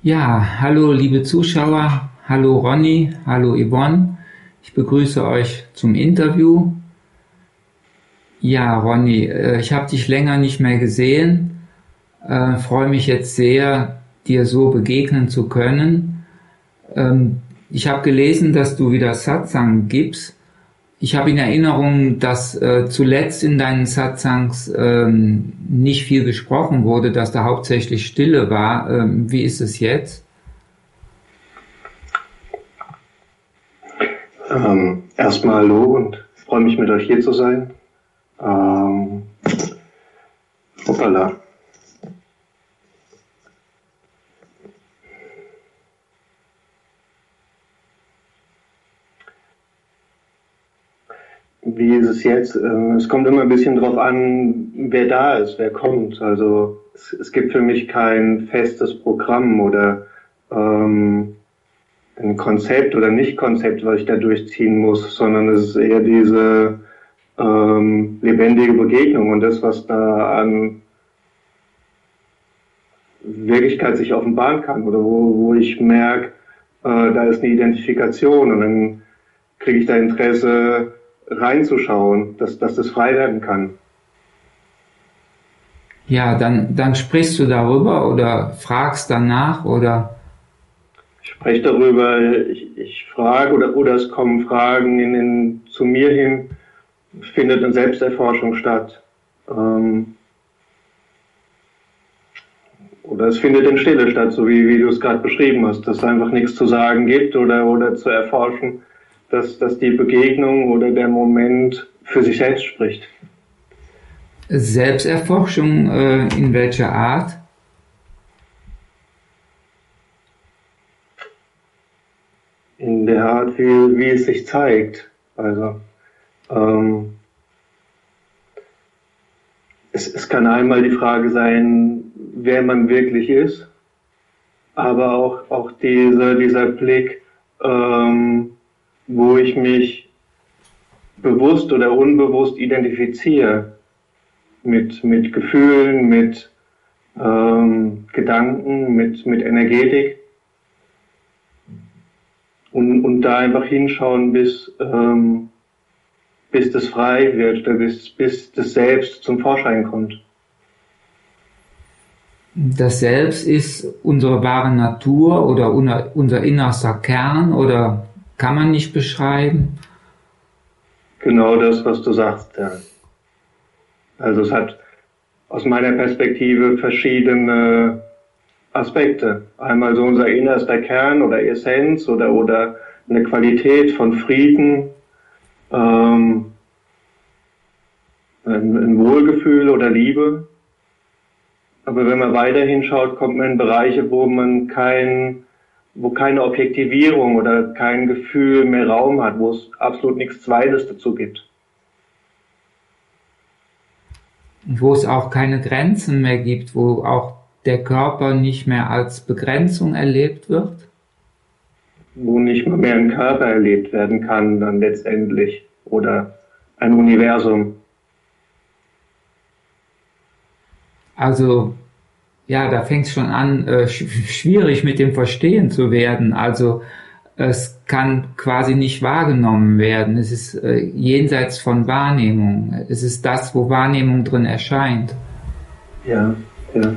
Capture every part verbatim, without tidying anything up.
Ja, hallo liebe Zuschauer, hallo Ronny, hallo Yvonne. Ich begrüße euch zum Interview. Ja, Ronny, äh, ich habe dich länger nicht mehr gesehen. Äh, freue mich jetzt sehr, dir so begegnen zu können. Ähm, ich habe gelesen, dass du wieder Satsang gibst. Ich habe in Erinnerung, dass äh, zuletzt in deinen Satsangs ähm, nicht viel gesprochen wurde, dass da hauptsächlich Stille war. Ähm, wie ist es jetzt? Ähm, erstmal hallo und ich freue mich, mit euch hier zu sein. Ähm, hoppala. Wie ist es jetzt? Ähm, es kommt immer ein bisschen drauf an, wer da ist, wer kommt. Also es, es gibt für mich kein festes Programm oder ähm, ein Konzept oder Nicht-Konzept, was ich da durchziehen muss, sondern es ist eher diese ähm, lebendige Begegnung und das, was da an Wirklichkeit sich offenbaren kann oder wo, wo ich merke, äh, da ist eine Identifikation und dann kriege ich da Interesse reinzuschauen, dass, dass das frei werden kann. Ja, dann, dann sprichst du darüber oder fragst danach oder? Ich spreche darüber, ich, ich frage oder, oder es kommen Fragen in den, zu mir hin, findet eine Selbsterforschung statt. Ähm, oder es findet in Stille statt, so wie, wie du es gerade beschrieben hast, dass es einfach nichts zu sagen gibt oder, oder zu erforschen, dass, dass die Begegnung oder der Moment für sich selbst spricht. Selbsterforschung äh, in welcher Art? In der Art, wie, wie es sich zeigt. Also ähm, es, es kann einmal die Frage sein, wer man wirklich ist, aber auch, auch diese, dieser Blick, ähm, wo ich mich bewusst oder unbewusst identifiziere mit, mit Gefühlen, mit ähm, Gedanken, mit, mit Energetik. Und, und da einfach hinschauen, bis, ähm, bis das frei wird, oder bis, bis das Selbst zum Vorschein kommt. Das Selbst ist unsere wahre Natur oder unser innerster Kern oder kann man nicht beschreiben? Genau das, was du sagst, ja. Also es hat aus meiner Perspektive verschiedene Aspekte. Einmal so unser innerster Kern oder Essenz oder, oder eine Qualität von Frieden, ähm, ein, ein Wohlgefühl oder Liebe. Aber wenn man weiter hinschaut, kommt man in Bereiche, wo man kein, wo keine Objektivierung oder kein Gefühl mehr Raum hat, wo es absolut nichts Zweites dazu gibt. Wo es auch keine Grenzen mehr gibt, wo auch der Körper nicht mehr als Begrenzung erlebt wird? Wo nicht mal mehr ein Körper erlebt werden kann, dann letztendlich. Oder ein Universum. Also, ja, da fängt es schon an, äh, schwierig mit dem Verstehen zu werden. Also, es kann quasi nicht wahrgenommen werden. Es ist äh, jenseits von Wahrnehmung. Es ist das, wo Wahrnehmung drin erscheint. Ja, ja.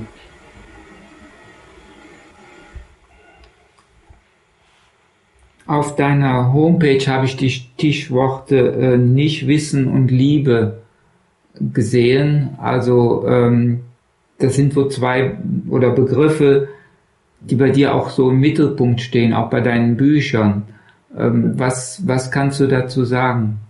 Auf deiner Homepage habe ich die Stichworte äh, nicht Wissen und Liebe gesehen. Also ähm, das sind so zwei oder Begriffe, die bei dir auch so im Mittelpunkt stehen, auch bei deinen Büchern. Ähm, was, was kannst du dazu sagen?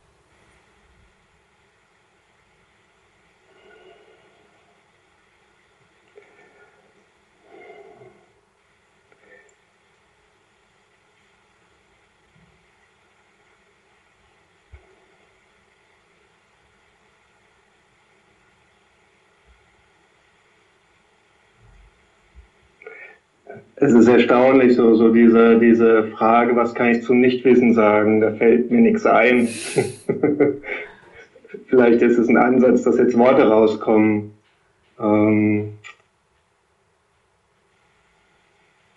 Es ist erstaunlich, so, so diese, diese Frage, was kann ich zum Nichtwissen sagen? Da fällt mir nichts ein. Vielleicht ist es ein Ansatz, dass jetzt Worte rauskommen. Ähm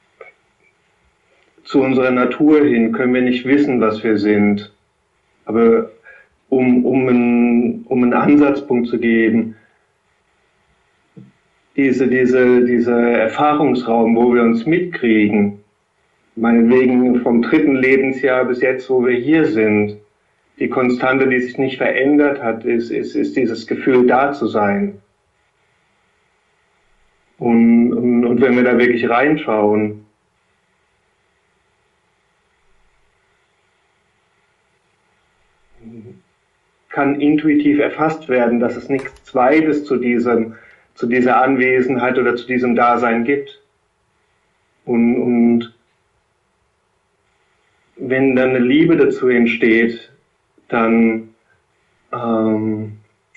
zu unserer Natur hin können wir nicht wissen, was wir sind. Aber um, um, einen, um einen Ansatzpunkt zu geben, diese, diese, dieser Erfahrungsraum, wo wir uns mitkriegen, meinetwegen vom dritten Lebensjahr bis jetzt, wo wir hier sind, die Konstante, die sich nicht verändert hat, ist, ist, ist dieses Gefühl, da zu sein. Und, und, und wenn wir da wirklich reinschauen, kann intuitiv erfasst werden, dass es nichts Zweites zu diesem, zu dieser Anwesenheit oder zu diesem Dasein gibt. Und, und wenn dann eine Liebe dazu entsteht, dann, ähm,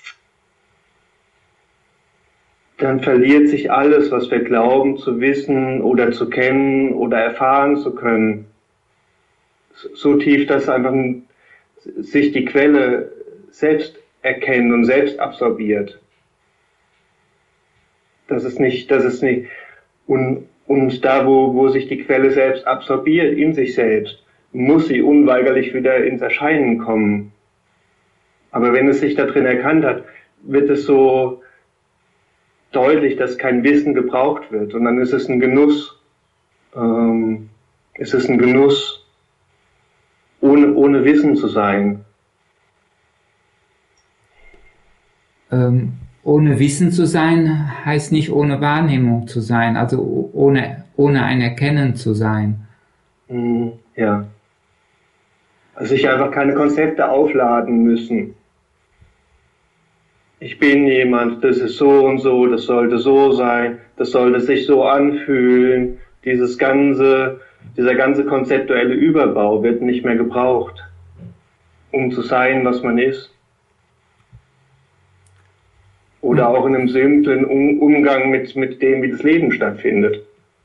dann verliert sich alles, was wir glauben zu wissen oder zu kennen oder erfahren zu können. So tief, dass einfach sich die Quelle selbst erkennt und selbst absorbiert. Das ist nicht, das ist nicht, und, und da, wo, wo sich die Quelle selbst absorbiert, in sich selbst, muss sie unweigerlich wieder ins Erscheinen kommen. Aber wenn es sich da drin erkannt hat, wird es so deutlich, dass kein Wissen gebraucht wird. Und dann ist es ein Genuss. Ähm, es ist ein Genuss, ohne, ohne Wissen zu sein. Ähm, ohne Wissen zu sein, heißt nicht ohne Wahrnehmung zu sein, also ohne, ohne ein Erkennen zu sein. Mm, ja. Also sich einfach keine Konzepte aufladen müssen. Ich bin jemand, das ist so und so, das sollte so sein, das sollte sich so anfühlen. Dieses ganze, dieser ganze konzeptuelle Überbau wird nicht mehr gebraucht, um zu sein, was man ist. Oder auch in einem simplen um Umgang mit, mit dem, wie das Leben stattfindet.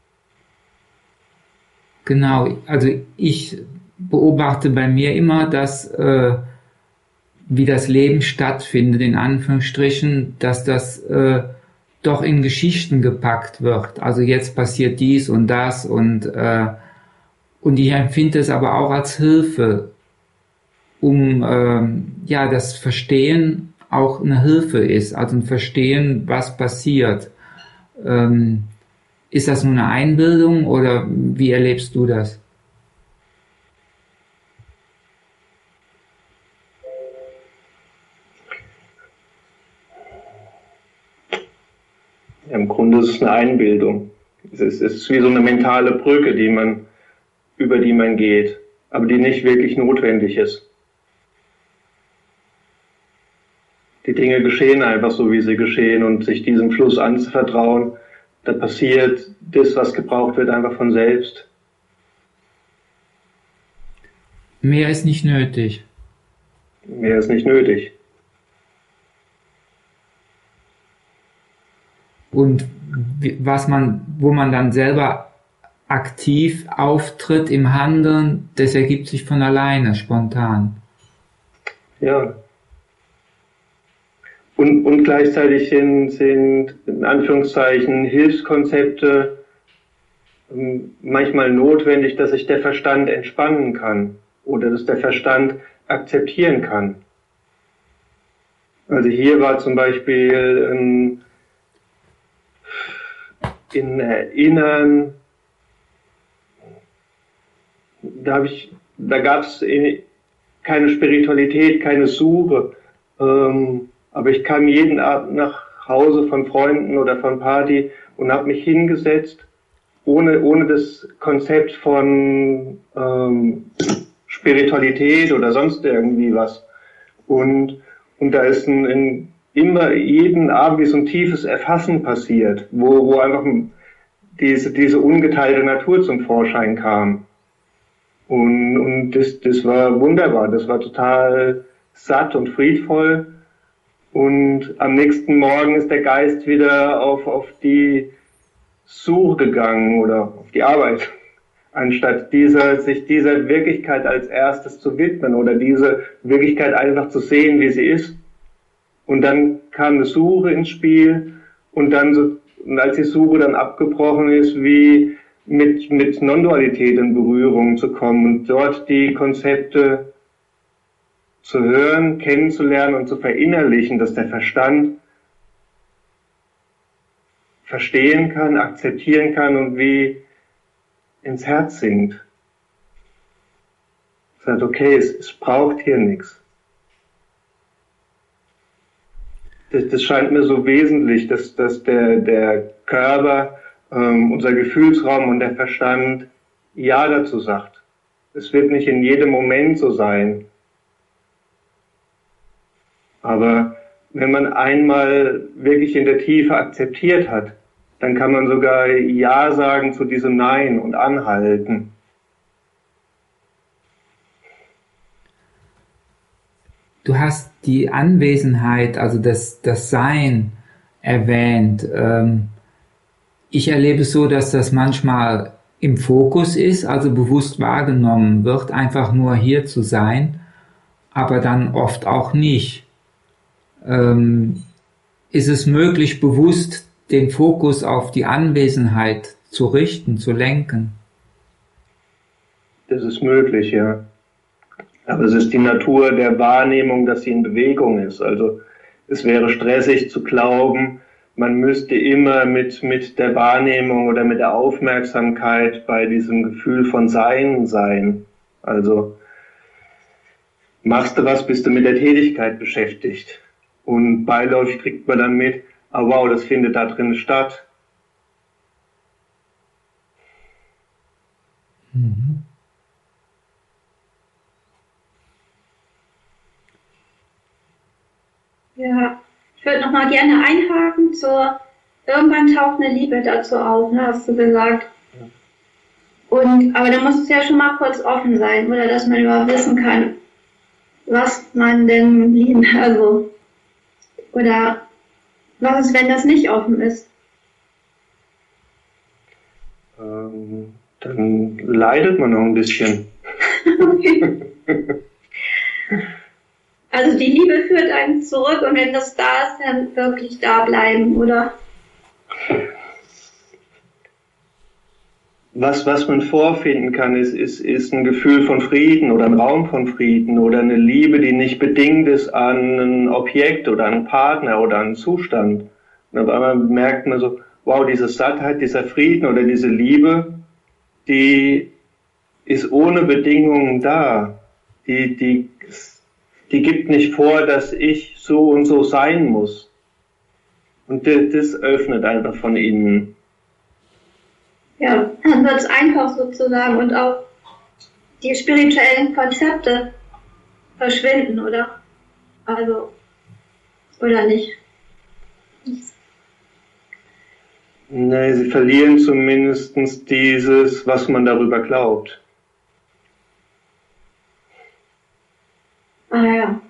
Genau, also ich beobachte bei mir immer, dass äh, wie das Leben stattfindet, in Anführungsstrichen, dass das äh, doch in Geschichten gepackt wird. Also jetzt passiert dies und das und, äh, und ich empfinde es aber auch als Hilfe, um äh, ja das Verstehen auch eine Hilfe ist, also ein Verstehen, was passiert. Ähm, ist das nur eine Einbildung oder wie erlebst du das? Ja, im Grunde ist es eine Einbildung. Es ist, es ist wie so eine mentale Brücke, die man, über die man geht, aber die nicht wirklich notwendig ist. Die Dinge geschehen einfach so, wie sie geschehen, und sich diesem Fluss anzuvertrauen, da passiert das, was gebraucht wird, einfach von selbst. Mehr ist nicht nötig. Mehr ist nicht nötig. Und was man, wo man dann selber aktiv auftritt im Handeln, das ergibt sich von alleine, spontan. Ja. Und, und gleichzeitig sind, sind in Anführungszeichen Hilfskonzepte manchmal notwendig, dass sich der Verstand entspannen kann oder dass der Verstand akzeptieren kann. Also hier war zum Beispiel ein, in Erinnern, da habe ich, da gab es keine Spiritualität, keine Suche. Ähm, Aber ich kam jeden Abend nach Hause von Freunden oder von Party und habe mich hingesetzt, ohne, ohne das Konzept von ähm, Spiritualität oder sonst irgendwie was. Und, und da ist ein, ein, immer jeden Abend wie so ein tiefes Erfassen passiert, wo, wo einfach diese, diese ungeteilte Natur zum Vorschein kam. Und, und das, das war wunderbar, das war total satt und friedvoll. Und am nächsten Morgen ist der Geist wieder auf, auf die Suche gegangen oder auf die Arbeit, anstatt dieser, sich dieser Wirklichkeit als erstes zu widmen oder diese Wirklichkeit einfach zu sehen, wie sie ist. Und dann kam eine Suche ins Spiel und dann so, und als die Suche dann abgebrochen ist, wie, mit, mit Non-Dualität in Berührung zu kommen und dort die Konzepte zu hören, kennenzulernen und zu verinnerlichen, dass der Verstand verstehen kann, akzeptieren kann und wie ins Herz sinkt. Sagt, okay, es, es braucht hier nichts. Das, das scheint mir so wesentlich, dass, dass der, der Körper, ähm, unser Gefühlsraum und der Verstand Ja dazu sagt. Es wird nicht in jedem Moment so sein. Aber wenn man einmal wirklich in der Tiefe akzeptiert hat, dann kann man sogar Ja sagen zu diesem Nein und anhalten. Du hast die Anwesenheit, also das, das Sein erwähnt. Ich erlebe es so, dass das manchmal im Fokus ist, also bewusst wahrgenommen wird, einfach nur hier zu sein, aber dann oft auch nicht. Ist es möglich, bewusst den Fokus auf die Anwesenheit zu richten, zu lenken? Das ist möglich, ja. Aber es ist die Natur der Wahrnehmung, dass sie in Bewegung ist. Also es wäre stressig zu glauben, man müsste immer mit, mit der Wahrnehmung oder mit der Aufmerksamkeit bei diesem Gefühl von Sein sein. Also machst du was, bist du mit der Tätigkeit beschäftigt. Und beiläufig kriegt man dann mit, ah wow, das findet da drin statt. Mhm. Ja, ich würde noch mal gerne einhaken zur, irgendwann taucht eine Liebe dazu auf, ne, hast du gesagt. Und, aber da muss es ja schon mal kurz offen sein, oder dass man überhaupt wissen kann, was man denn lieben, also, oder was ist, wenn das nicht offen ist? Ähm, dann leidet man noch ein bisschen. Okay. Also die Liebe führt einen zurück und wenn das da ist, dann wirklich da bleiben, oder? Was, was man vorfinden kann, ist, ist, ist ein Gefühl von Frieden oder ein Raum von Frieden oder eine Liebe, die nicht bedingt ist an ein Objekt oder an einen Partner oder an einen Zustand. Und auf einmal merkt man so, wow, diese Sattheit, dieser Frieden oder diese Liebe, die ist ohne Bedingungen da. Die, die, die gibt nicht vor, dass ich so und so sein muss. Und das, das öffnet einfach von innen. Ja, dann wird es einfach sozusagen und auch die spirituellen Konzepte verschwinden, oder? Also, oder nicht? Nee, sie verlieren zumindest dieses, was man darüber glaubt. Ah ja.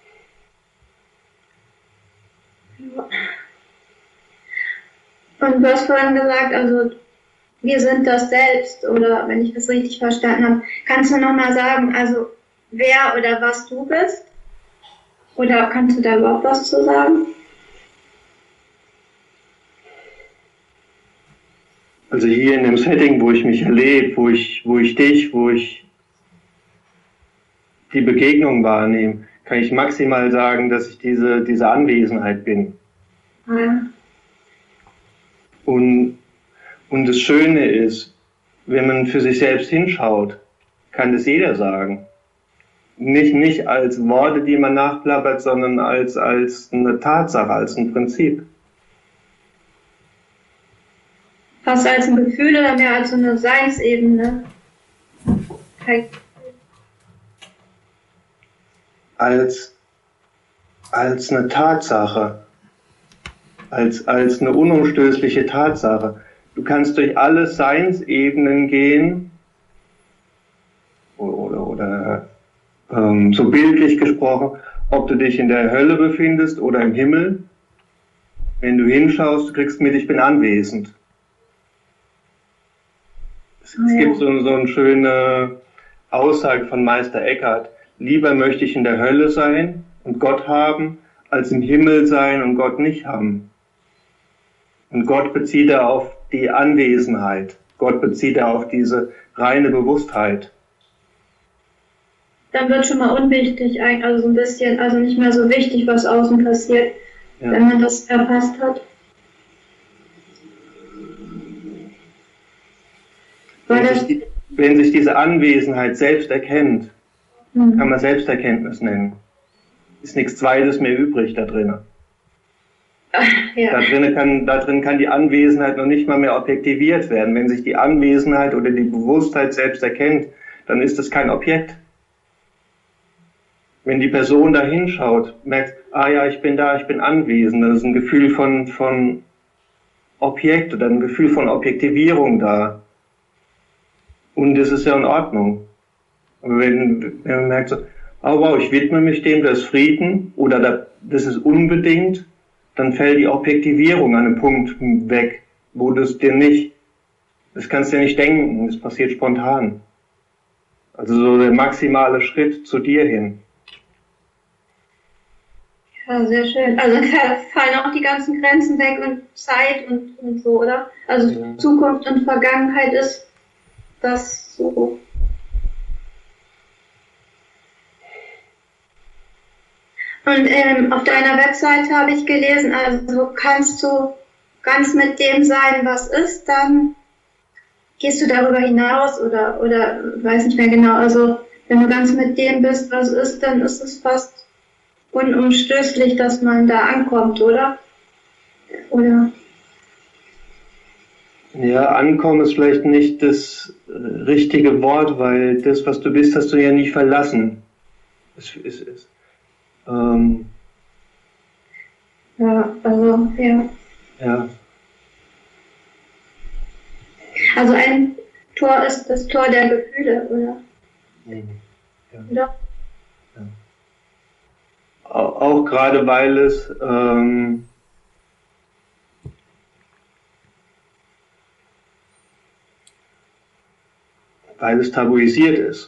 Und du hast vorhin gesagt, also wir sind das selbst, oder wenn ich das richtig verstanden habe, kannst du nochmal sagen, also wer oder was du bist? Oder kannst du da überhaupt was zu sagen? Also hier in dem Setting, wo ich mich erlebe, wo ich, wo ich dich, wo ich die Begegnung wahrnehme, kann ich maximal sagen, dass ich diese, diese Anwesenheit bin. Ah ja. Und, und das Schöne ist, wenn man für sich selbst hinschaut, kann das jeder sagen. Nicht, nicht als Worte, die man nachplappert, sondern als, als eine Tatsache, als ein Prinzip. Fast als ein Gefühl oder mehr als so eine Seinsebene? Okay. Als, als eine Tatsache. Als, als eine unumstößliche Tatsache. Du kannst durch alle Seinsebenen gehen, oder, oder, oder ähm, so bildlich gesprochen, ob du dich in der Hölle befindest oder im Himmel. Wenn du hinschaust, du kriegst mit, ich bin anwesend. Es, es gibt so, so eine schöne Aussage von Meister Eckhart. Lieber möchte ich in der Hölle sein und Gott haben, als im Himmel sein und Gott nicht haben. Und Gott bezieht er auf die Anwesenheit. Gott bezieht er auf diese reine Bewusstheit. Dann wird schon mal unwichtig, also so ein bisschen, also nicht mehr so wichtig, was außen passiert, ja. Wenn man das erfasst hat. Wenn sich, die, wenn sich diese Anwesenheit selbst erkennt, hm. kann man Selbsterkenntnis nennen. Ist nichts Zweites mehr übrig da drin. Ja. Da drin kann, da drin kann die Anwesenheit noch nicht mal mehr objektiviert werden. Wenn sich die Anwesenheit oder die Bewusstheit selbst erkennt, dann ist es kein Objekt. Wenn die Person da hinschaut, merkt, ah ja, ich bin da, ich bin anwesend, dann ist ein Gefühl von, von Objekt oder ein Gefühl von Objektivierung da. Und das ist ja in Ordnung. Aber wenn, wenn man merkt so, oh wow, ich widme mich dem, das ist Frieden oder das ist unbedingt, dann fällt die Objektivierung an einem Punkt weg, wo das dir nicht, das kannst du dir nicht denken, das passiert spontan. Also so der maximale Schritt zu dir hin. Ja, sehr schön. Also fallen auch die ganzen Grenzen weg und Zeit und, und so, oder? Also ja. Zukunft und Vergangenheit ist das so. Und ähm, auf deiner Webseite habe ich gelesen, also kannst du ganz mit dem sein, was ist, dann gehst du darüber hinaus oder, oder weiß nicht mehr genau. Also wenn du ganz mit dem bist, was ist, dann ist es fast unumstößlich, dass man da ankommt, oder? Oder? Ja, ankommen ist vielleicht nicht das richtige Wort, weil das, was du bist, hast du ja nie verlassen. Es ist, ist, ähm, ja, also, ja. Ja. Also ein Tor ist das Tor der Gefühle, oder? Ja. Oder? Auch gerade weil es ähm, weil es tabuisiert ist.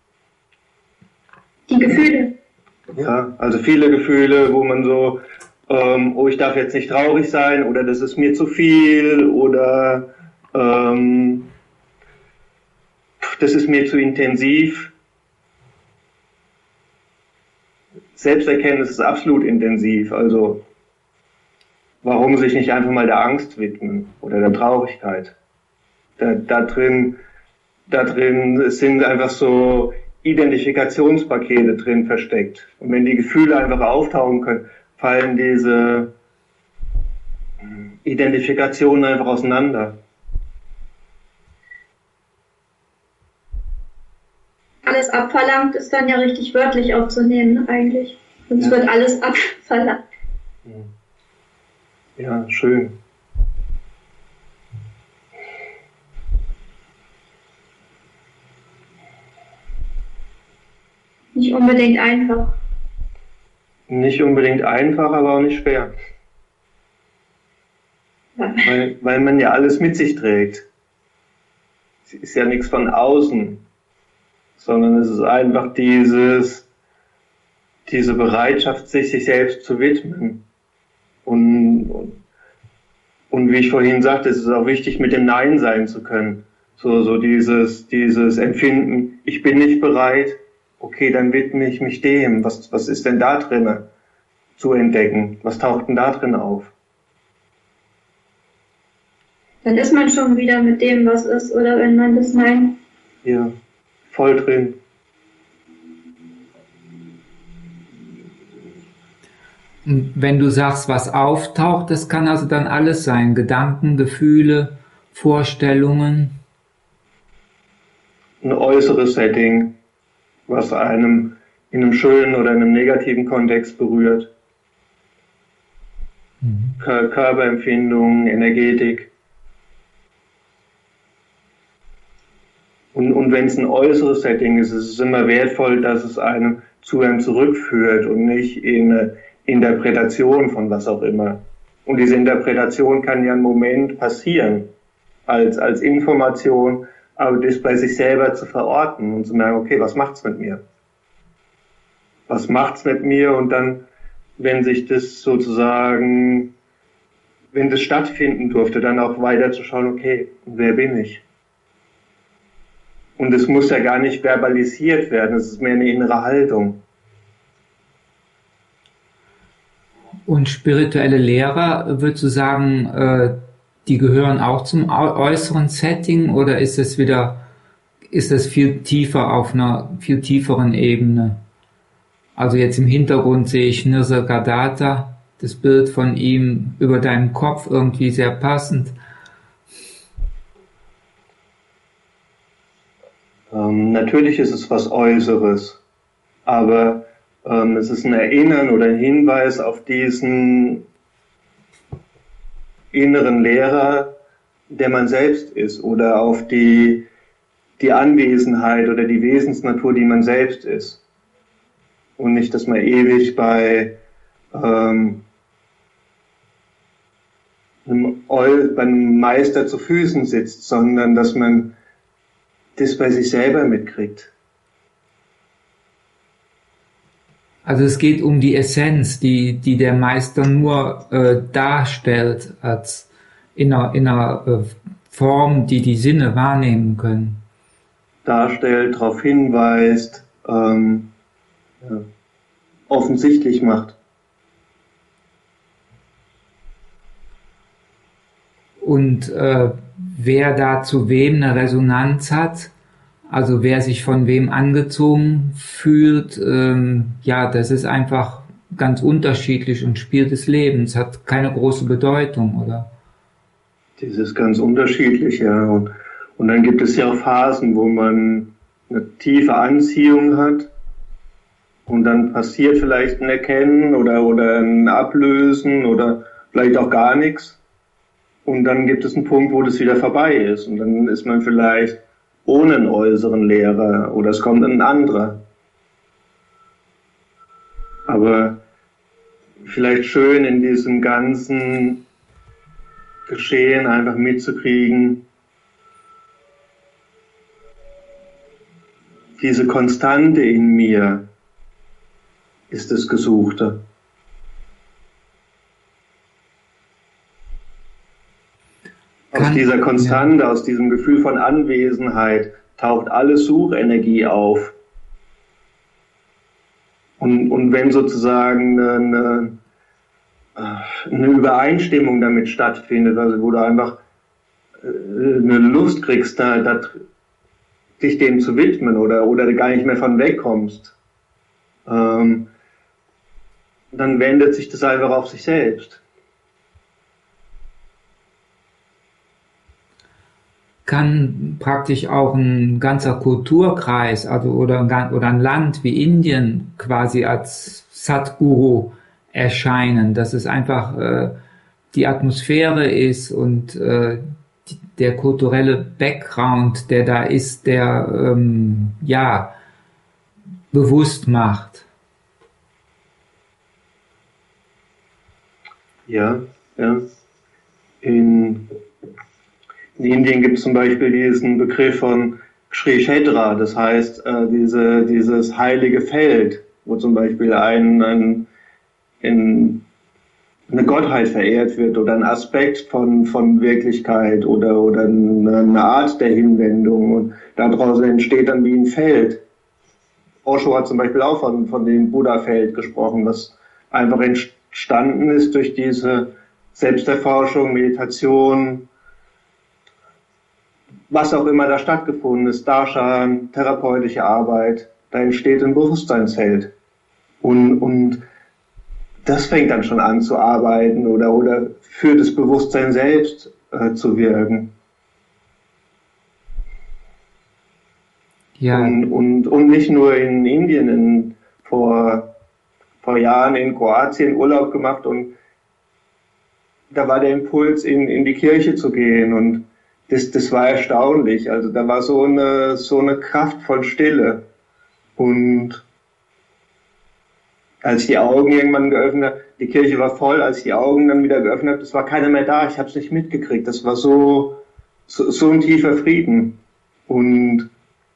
Die Gefühle. Ja, also viele Gefühle, wo man so, ähm, oh, ich darf jetzt nicht traurig sein oder das ist mir zu viel oder ähm, das ist mir zu intensiv. Selbsterkenntnis ist absolut intensiv, also warum sich nicht einfach mal der Angst widmen oder der Traurigkeit? Da, da drin, da drin sind einfach so Identifikationspakete drin versteckt. Und wenn die Gefühle einfach auftauchen können, fallen diese Identifikationen einfach auseinander. Alles abverlangt ist dann ja richtig wörtlich aufzunehmen, eigentlich. Sonst ja. Wird alles abverlangt. Ja, schön. Nicht unbedingt einfach. Nicht unbedingt einfach, aber auch nicht schwer. Ja. Weil, weil man ja alles mit sich trägt. Es ist ja nichts von außen, sondern es ist einfach dieses, diese Bereitschaft, sich sich selbst zu widmen. Und, und, und wie ich vorhin sagte, es ist auch wichtig, mit dem Nein sein zu können. So, so dieses, dieses Empfinden, ich bin nicht bereit, okay, dann widme ich mich dem. Was, was ist denn da drinne zu entdecken? Was taucht denn da drin auf? Dann ist man schon wieder mit dem, was ist, oder wenn man das meint. Ja, voll drin. Und wenn du sagst, was auftaucht, das kann also dann alles sein. Gedanken, Gefühle, Vorstellungen. Ein äußeres Setting, was einem in einem schönen oder in einem negativen Kontext berührt. Mhm. Körperempfindungen, Energetik. Und, und wenn es ein äußeres Setting ist, ist es immer wertvoll, dass es einem zu einem zurückführt und nicht in eine Interpretation von was auch immer. Und diese Interpretation kann ja einen Moment passieren, als, als Information, aber das bei sich selber zu verorten und zu merken, okay, was macht's mit mir? Was macht's mit mir? Und dann, wenn sich das sozusagen, wenn das stattfinden durfte, dann auch weiter zu schauen, okay, wer bin ich? Und es muss ja gar nicht verbalisiert werden, es ist mehr eine innere Haltung. Und spirituelle Lehrer, würdest du sagen, äh, die gehören auch zum äußeren Setting oder ist es wieder, ist es viel tiefer auf einer viel tieferen Ebene? Also jetzt im Hintergrund sehe ich Nisargadatta, das Bild von ihm über deinem Kopf, irgendwie sehr passend. Ähm, natürlich ist es was Äußeres, aber ähm, es ist ein Erinnern oder ein Hinweis auf diesen inneren Lehrer, der man selbst ist, oder auf die, die Anwesenheit oder die Wesensnatur, die man selbst ist. Und nicht, dass man ewig bei, ähm, einem, Eu- bei einem Meister zu Füßen sitzt, sondern dass man das bei sich selber mitkriegt. Also es geht um die Essenz, die, die der Meister nur äh, darstellt als in einer, in einer äh, Form, die die Sinne wahrnehmen können. Darstellt, darauf hinweist, ähm, ja, offensichtlich macht. Und äh, wer da zu wem eine Resonanz hat, also wer sich von wem angezogen fühlt, ähm, ja, das ist einfach ganz unterschiedlich und Spiel des Lebens, hat keine große Bedeutung, oder? Das ist ganz unterschiedlich, ja. Und, und dann gibt es ja auch Phasen, wo man eine tiefe Anziehung hat und dann passiert vielleicht ein Erkennen oder, oder ein Ablösen oder vielleicht auch gar nichts. Und dann gibt es einen Punkt, wo das wieder vorbei ist. Und dann ist man vielleicht ohne einen äußeren Lehrer oder es kommt ein anderer. Aber vielleicht schön in diesem ganzen Geschehen einfach mitzukriegen, diese Konstante in mir ist das Gesuchte. Aus dieser Konstante, ja. Aus diesem Gefühl von Anwesenheit taucht alle Suchenergie auf. Und, und wenn sozusagen eine, eine Übereinstimmung damit stattfindet, also wo du einfach eine Lust kriegst, da, da, dich dem zu widmen oder, oder gar nicht mehr von wegkommst, ähm, dann wendet sich das einfach auf sich selbst. Kann praktisch auch ein ganzer Kulturkreis, also oder ein, oder ein Land wie Indien quasi als Sadguru erscheinen, dass es einfach äh, die Atmosphäre ist und äh, die, der kulturelle Background, der da ist, der ähm, ja bewusst macht. Ja, ja. In In Indien gibt es zum Beispiel diesen Begriff von Sri Kshetra, das heißt äh, diese, dieses heilige Feld, wo zum Beispiel ein, ein, ein, eine Gottheit verehrt wird oder ein Aspekt von, von Wirklichkeit oder, oder eine Art der Hinwendung und daraus entsteht dann wie ein Feld. Osho hat zum Beispiel auch von, von dem Buddha-Feld gesprochen, was einfach entstanden ist durch diese Selbsterforschung, Meditation, was auch immer da stattgefunden ist, Darshan, therapeutische Arbeit, da entsteht ein Bewusstseinsfeld. Und, und das fängt dann schon an zu arbeiten oder, oder für das Bewusstsein selbst äh, zu wirken. Ja. Und, und, und nicht nur in Indien, in, vor, vor Jahren in Kroatien Urlaub gemacht und da war der Impuls, in, in die Kirche zu gehen und Das, das war erstaunlich. Also da war so eine, so eine Kraft von Stille. Und als ich die Augen irgendwann geöffnet habe, die Kirche war voll, als ich die Augen dann wieder geöffnet habe, es war keiner mehr da. Ich habe es nicht mitgekriegt. Das war so, so, so ein tiefer Frieden. Und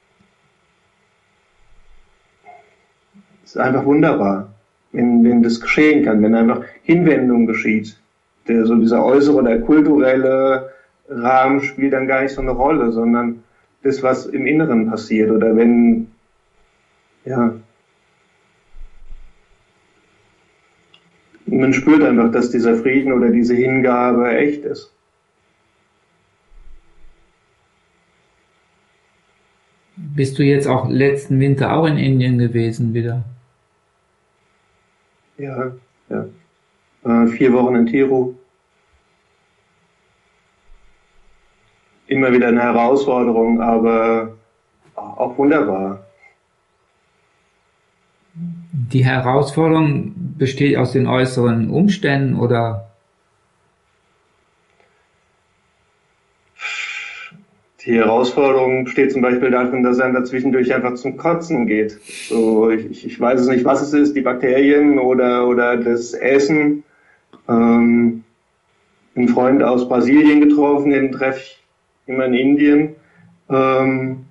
es ist einfach wunderbar, wenn, wenn das geschehen kann, wenn einfach Hinwendung geschieht. Der, so dieser äußere, der kulturelle Rahmen spielt dann gar nicht so eine Rolle, sondern das, was im Inneren passiert, oder wenn, ja, man spürt einfach, dass dieser Frieden oder diese Hingabe echt ist. Bist du jetzt auch letzten Winter auch in Indien gewesen wieder? Ja, ja. Äh, vier Wochen in Tiru. Immer wieder eine Herausforderung, aber auch wunderbar. Die Herausforderung besteht aus den äußeren Umständen oder? Die Herausforderung besteht zum Beispiel darin, dass einem dazwischendurch einfach zum Kotzen geht. So, ich, ich weiß es nicht, was es ist, die Bakterien oder, oder das Essen. Ähm, einen Freund aus Brasilien getroffen, den treffe ich immer in Indien. Ähm,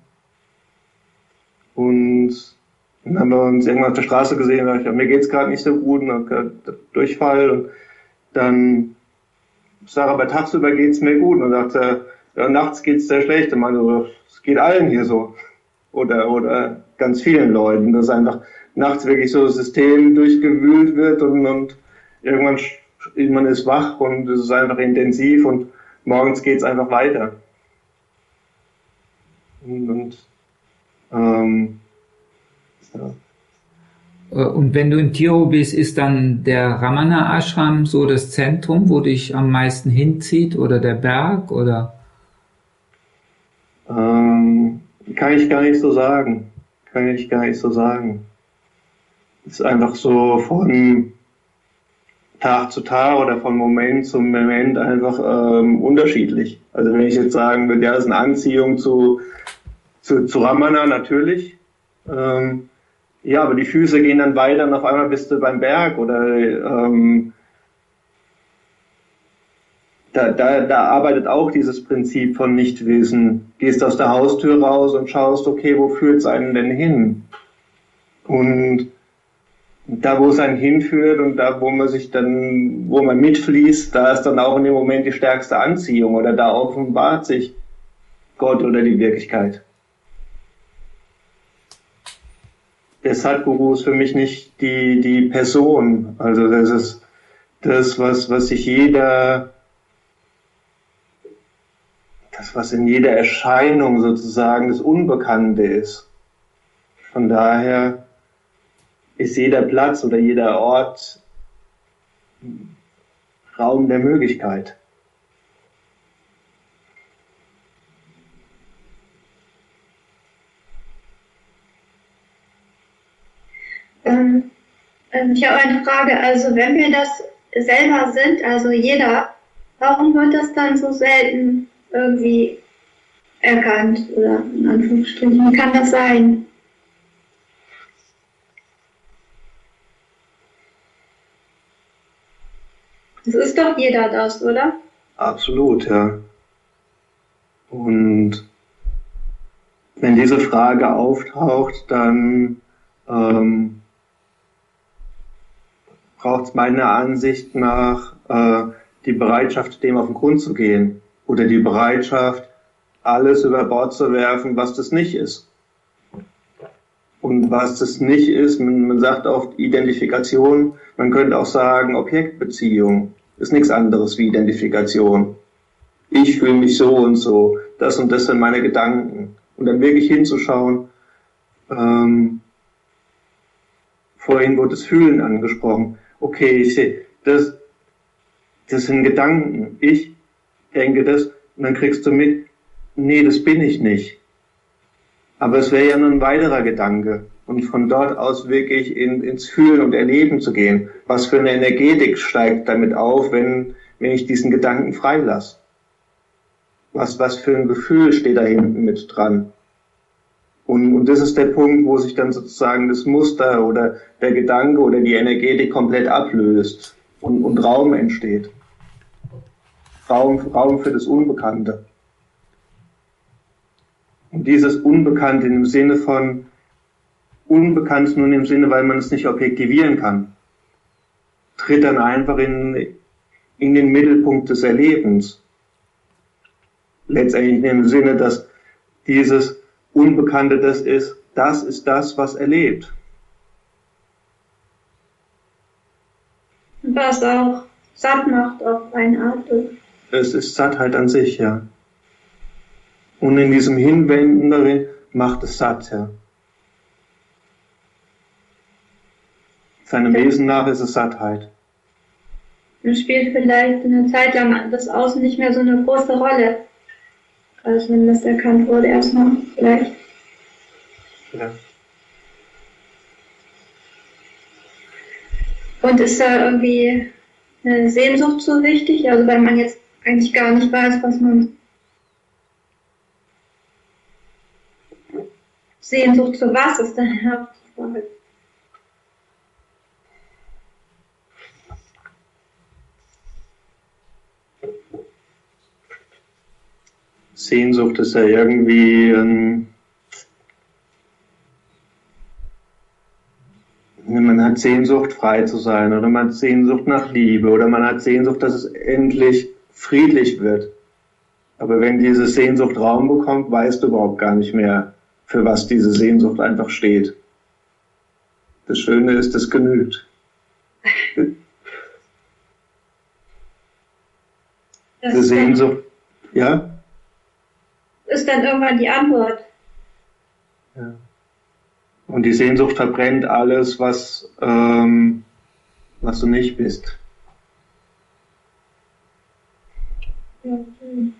und dann haben wir uns irgendwann auf der Straße gesehen, und ich, ja, mir geht's gerade nicht so gut, und dann Durchfall. Und dann sag aber tagsüber geht's mir gut, und sagte, ja, nachts geht's sehr schlecht. Und meinte, es geht allen hier so. Oder, oder ganz vielen Leuten, dass einfach nachts wirklich so das System durchgewühlt wird, und, und irgendwann, man ist wach und es ist einfach intensiv, und morgens geht's einfach weiter. Und, und ähm, ja. Und wenn du in Tiru bist, ist dann der Ramana Ashram so das Zentrum, wo dich am meisten hinzieht, oder der Berg, oder? Ähm, kann ich gar nicht so sagen. Kann ich gar nicht so sagen. Es ist einfach so von Tag zu Tag oder von Moment zu Moment einfach ähm, unterschiedlich. Also wenn ich jetzt sagen würde, ja, das ist eine Anziehung zu, zu, zu Ramana, natürlich. Ähm, ja, aber die Füße gehen dann weiter und auf einmal bist du beim Berg, oder ähm, Da, da, da arbeitet auch dieses Prinzip von Nichtwissen. Gehst aus der Haustür raus und schaust, okay, wo führt's einen denn hin? Und da, wo es einen hinführt und da, wo man sich dann, wo man mitfließt, da ist dann auch in dem Moment die stärkste Anziehung, oder da offenbart sich Gott oder die Wirklichkeit. Der Sadhguru ist für mich nicht die, die Person. Also das ist das, was, was sich jeder das, was in jeder Erscheinung sozusagen das Unbekannte ist. Von daher ist jeder Platz oder jeder Ort Raum der Möglichkeit. Ähm, ähm, ich habe eine Frage. Also wenn wir das selber sind, also jeder, warum wird das dann so selten irgendwie erkannt, oder in Anführungsstrichen, wie kann das sein? Es ist doch jeder das, oder? Absolut, ja. Und wenn diese Frage auftaucht, dann ähm, braucht es meiner Ansicht nach äh, die Bereitschaft, dem auf den Grund zu gehen. Oder die Bereitschaft, alles über Bord zu werfen, was das nicht ist. Und was das nicht ist, man, man sagt oft Identifikation, man könnte auch sagen Objektbeziehung, ist nichts anderes wie Identifikation. Ich fühle mich so und so, das und das sind meine Gedanken. Und dann wirklich hinzuschauen, ähm, vorhin wurde das Fühlen angesprochen. Okay, ich sehe, das, das sind Gedanken. Ich denke das, und dann kriegst du mit, nee, das bin ich nicht. Aber es wäre ja nur ein weiterer Gedanke. Und von dort aus wirklich in, ins Fühlen und Erleben zu gehen. Was für eine Energetik steigt damit auf, wenn, wenn ich diesen Gedanken freilasse? Was, was für ein Gefühl steht da hinten mit dran? Und, und das ist der Punkt, wo sich dann sozusagen das Muster oder der Gedanke oder die Energetik komplett ablöst und, und Raum entsteht. Raum, Raum für das Unbekannte. Und dieses Unbekannte im Sinne von unbekannt nur im Sinne, weil man es nicht objektivieren kann, tritt dann einfach in, in den Mittelpunkt des Erlebens. Letztendlich im Sinne, dass dieses Unbekannte, das ist, das ist das, was er lebt. Was auch satt macht auf eine Art. Es ist Sattheit an sich, ja. Und in diesem Hinwenden darin macht es satt, ja. Seinem Wesen nach ist es Sattheit. Und spielt vielleicht eine Zeit lang das Außen nicht mehr so eine große Rolle. Also wenn das erkannt wurde erstmal, vielleicht. Ja. Und ist da irgendwie eine Sehnsucht so wichtig? Also weil man jetzt eigentlich gar nicht weiß, was man... Sehnsucht zu was ist dann die Hauptfrage. Sehnsucht ist ja irgendwie ein, man hat Sehnsucht, frei zu sein, oder man hat Sehnsucht nach Liebe, oder man hat Sehnsucht, dass es endlich friedlich wird. Aber wenn diese Sehnsucht Raum bekommt, weißt du überhaupt gar nicht mehr, für was diese Sehnsucht einfach steht. Das Schöne ist, es genügt. Das Die Sehnsucht, ja? Ist dann irgendwann die Antwort. Ja. Und die Sehnsucht verbrennt alles, was, ähm, was du nicht bist. Ja, okay.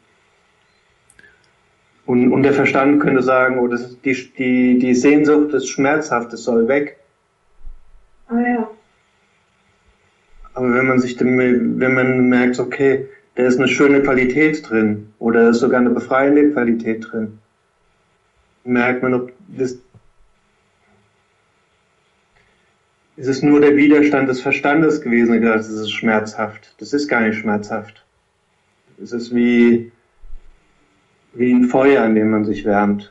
Und, und der Verstand könnte sagen, oh, das ist die, die, die Sehnsucht ist schmerzhaft, es soll weg. Ah ja. Aber wenn man sich dem, wenn man merkt, okay, da ist eine schöne Qualität drin oder da ist sogar eine befreiende Qualität drin, merkt man, ob das, ist es nur der Widerstand des Verstandes gewesen, der gesagt hat, das ist schmerzhaft. Das ist gar nicht schmerzhaft. Es ist wie, wie ein Feuer, an dem man sich wärmt.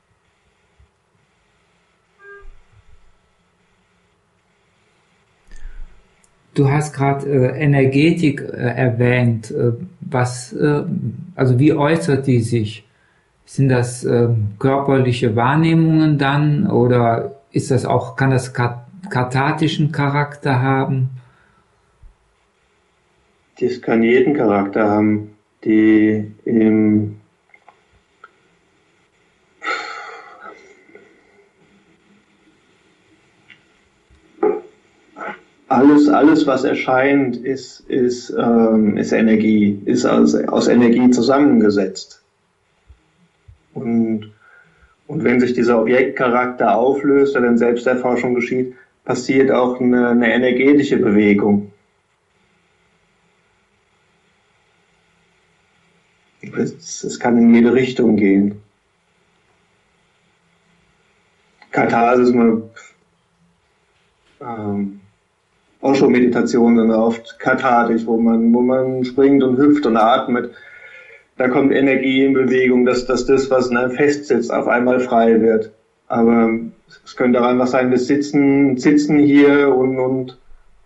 Du hast gerade äh, Energetik äh, erwähnt. Äh, was, äh, also wie äußert die sich? Sind das äh, körperliche Wahrnehmungen dann oder ist das auch, kann das kat- kathartischen Charakter haben? Das kann jeden Charakter haben, die im Alles, alles, was erscheint, ist, ist, ähm, ist Energie, ist aus, aus Energie zusammengesetzt. Und, und wenn sich dieser Objektcharakter auflöst oder in Selbsterforschung geschieht, passiert auch eine, eine energetische Bewegung. Es, es kann in jede Richtung gehen. Katharsis, man, ähm, Osho-Meditationen sind oft kathartisch, wo man, wo man springt und hüpft und atmet. Da kommt Energie in Bewegung, dass, dass das, was in einem festsitzt, auf einmal frei wird. Aber es könnte auch einfach sein, wir sitzen, sitzen hier und, und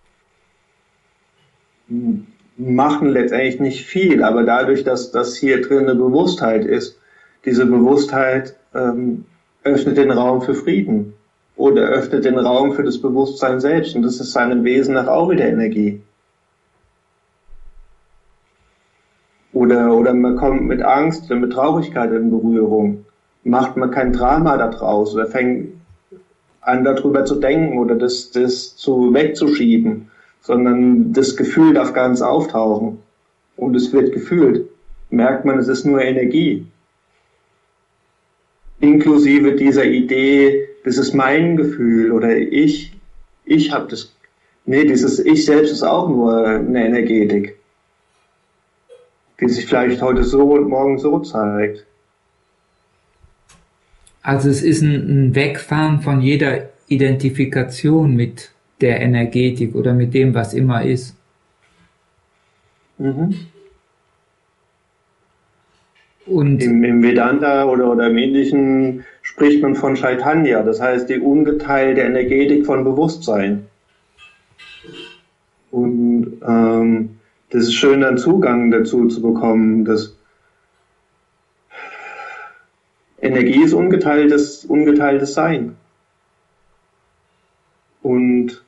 machen letztendlich nicht viel. Aber dadurch, dass, dass hier drin eine Bewusstheit ist, diese Bewusstheit ähm, öffnet den Raum für Frieden. Oder öffnet den Raum für das Bewusstsein selbst. Und das ist seinem Wesen nach auch wieder Energie. Oder, oder man kommt mit Angst, mit Traurigkeit in Berührung. Macht man kein Drama daraus oder fängt an, darüber zu denken oder das, das zu, wegzuschieben. Sondern das Gefühl darf ganz auftauchen. Und es wird gefühlt. Merkt man, es ist nur Energie. Inklusive dieser Idee, das ist mein Gefühl oder ich, ich habe das, nee, dieses Ich selbst ist auch nur eine Energetik, die sich vielleicht heute so und morgen so zeigt. Also es ist ein, ein Wegfahren von jeder Identifikation mit der Energetik oder mit dem, was immer ist. Mhm. Und Im, Im Vedanta oder, oder im Indischen spricht man von Chaitanya, das heißt die ungeteilte Energetik von Bewusstsein. Und ähm, das ist schön, dann Zugang dazu zu bekommen. Das, Energie ist ungeteiltes, ungeteiltes Sein. Und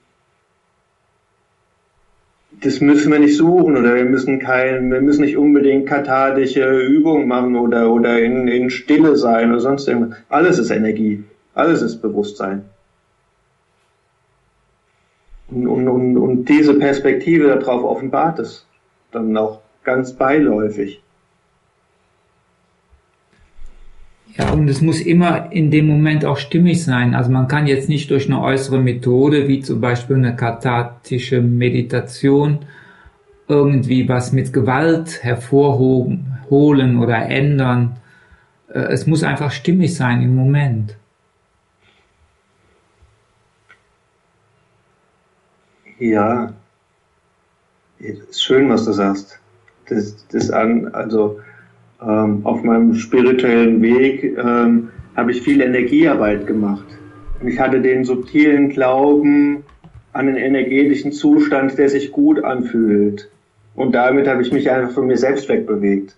das müssen wir nicht suchen oder wir müssen kein, wir müssen nicht unbedingt kathartische Übungen machen oder, oder in, in Stille sein oder sonst irgendwas. Alles ist Energie. Alles ist Bewusstsein. Und, und, und, und diese Perspektive darauf offenbart es dann auch ganz beiläufig. Ja, und es muss immer in dem Moment auch stimmig sein. Also man kann jetzt nicht durch eine äußere Methode, wie zum Beispiel eine kathartische Meditation, irgendwie was mit Gewalt hervorholen oder ändern. Es muss einfach stimmig sein im Moment. Ja, ist schön, was du sagst. Das, das an, also ähm, auf meinem spirituellen Weg ähm, habe ich viel Energiearbeit gemacht. Und ich hatte den subtilen Glauben an einen energetischen Zustand, der sich gut anfühlt. Und damit habe ich mich einfach von mir selbst wegbewegt.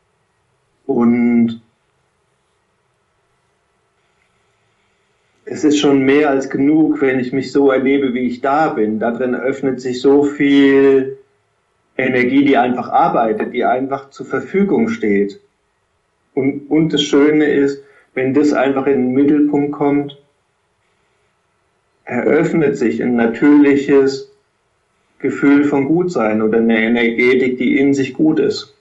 Und es ist schon mehr als genug, wenn ich mich so erlebe, wie ich da bin. Da drin öffnet sich so viel Energie, die einfach arbeitet, die einfach zur Verfügung steht. Und, und das Schöne ist, wenn das einfach in den Mittelpunkt kommt, eröffnet sich ein natürliches Gefühl von Gutsein oder eine Energetik, die in sich gut ist.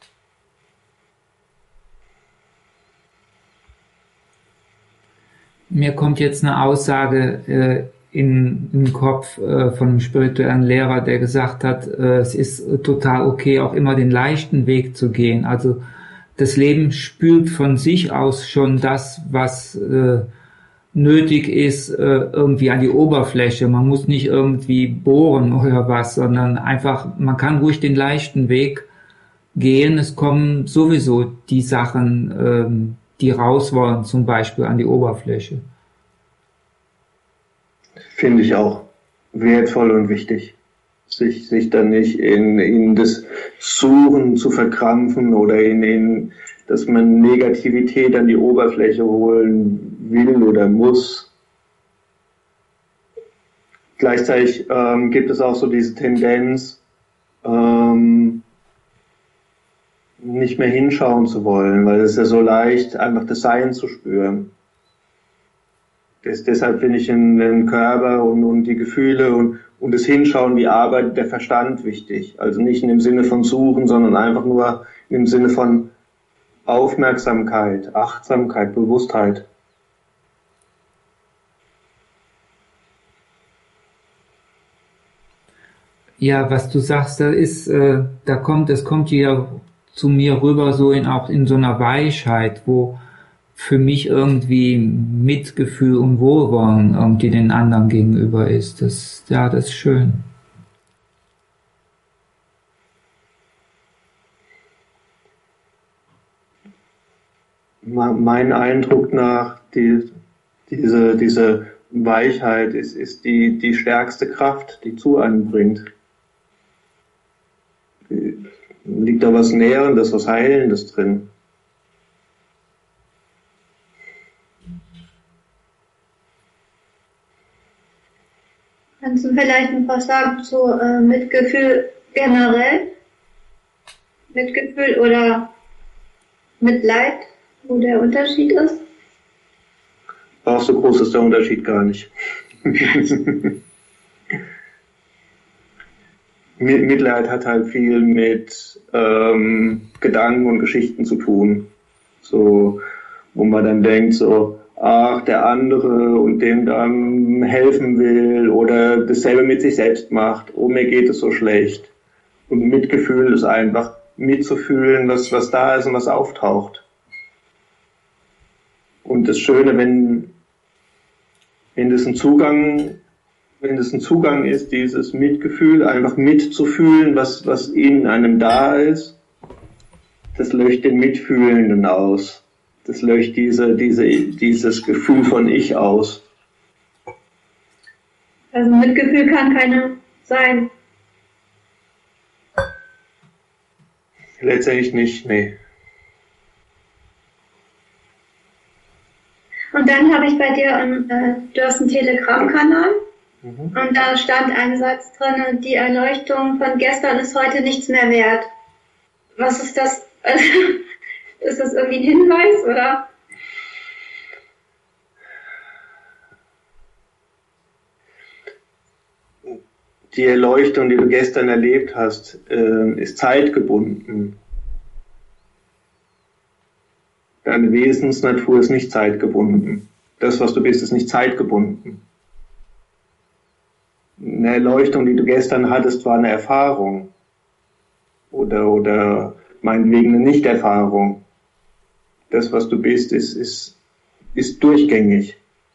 Mir kommt jetzt eine Aussage äh, in, in den Kopf äh, von einem spirituellen Lehrer, der gesagt hat, äh, es ist total okay, auch immer den leichten Weg zu gehen. Also das Leben spült von sich aus schon das, was äh, nötig ist, äh, irgendwie an die Oberfläche. Man muss nicht irgendwie bohren oder was, sondern einfach, man kann ruhig den leichten Weg gehen. Es kommen sowieso die Sachen, ähm, die raus wollen, zum Beispiel an die Oberfläche. Finde ich auch wertvoll und wichtig, sich, sich dann nicht in, in das Suchen zu verkrampfen oder in, in, dass man Negativität an die Oberfläche holen will oder muss. Gleichzeitig ähm, gibt es auch so diese Tendenz, ähm, nicht mehr hinschauen zu wollen, weil es ist ja so leicht, einfach das Sein zu spüren. Das, deshalb finde ich den, den Körper und, und die Gefühle und, und das Hinschauen, wie arbeitet der Verstand wichtig. Also nicht in dem Sinne von Suchen, sondern einfach nur im Sinne von Aufmerksamkeit, Achtsamkeit, Bewusstheit. Ja, was du sagst, da ist, äh, da kommt, es kommt ja zu mir rüber so in auch in so einer Weichheit, wo für mich irgendwie Mitgefühl und Wohlwollen irgendwie den anderen gegenüber ist. Das, ja, das ist schön. Mein Eindruck nach, die, diese, diese Weichheit ist, ist die, die stärkste Kraft, die zu einem bringt. Liegt da was Nährendes, was Heilendes drin? Kannst du vielleicht noch was sagen zu äh, Mitgefühl generell? Mitgefühl oder Mitleid, wo der Unterschied ist? Auch so groß ist der Unterschied gar nicht. Mitleid hat halt viel mit ähm, Gedanken und Geschichten zu tun. So, wo man dann denkt so, ach, der andere und dem dann helfen will oder dasselbe mit sich selbst macht, oh, mir geht es so schlecht. Und Mitgefühl ist einfach mitzufühlen, was, was da ist und was auftaucht. Und das Schöne, wenn, wenn das ein Zugang, wenn das ein Zugang ist, dieses Mitgefühl, einfach mitzufühlen, was, was in einem da ist, das löscht den Mitfühlenden aus. Das löscht diese, diese, dieses Gefühl von Ich aus. Also Mitgefühl kann keiner sein. Letztendlich nicht, nee. Und dann habe ich bei dir, einen, äh, du hast einen Telegram-Kanal mhm. und da stand ein Satz drin, die Erleuchtung von gestern ist heute nichts mehr wert. Was ist das? Also, ist das irgendwie ein Hinweis, oder? Die Erleuchtung, die du gestern erlebt hast, äh, ist zeitgebunden. Deine Wesensnatur ist nicht zeitgebunden. Das, was du bist, ist nicht zeitgebunden. Eine Erleuchtung, die du gestern hattest, war eine Erfahrung. Oder, oder meinetwegen eine Nichterfahrung. Das, was du bist, ist, ist, ist durchgängig.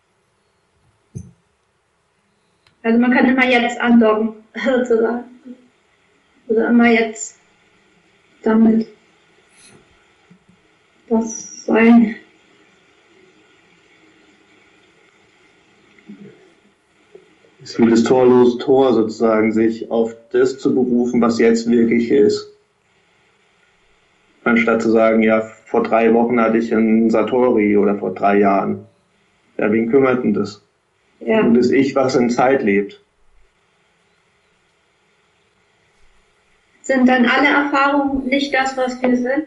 Also man kann immer jetzt andocken, sozusagen. Oder immer jetzt damit das sein. Es ist wie das torlose Tor sozusagen, sich auf das zu berufen, was jetzt wirklich ist. Anstatt zu sagen, ja, vor drei Wochen hatte ich einen Satori oder vor drei Jahren. Ja, wen kümmert denn das? Ja. Und das Ich, was in Zeit lebt. Sind dann alle Erfahrungen nicht das, was wir sind?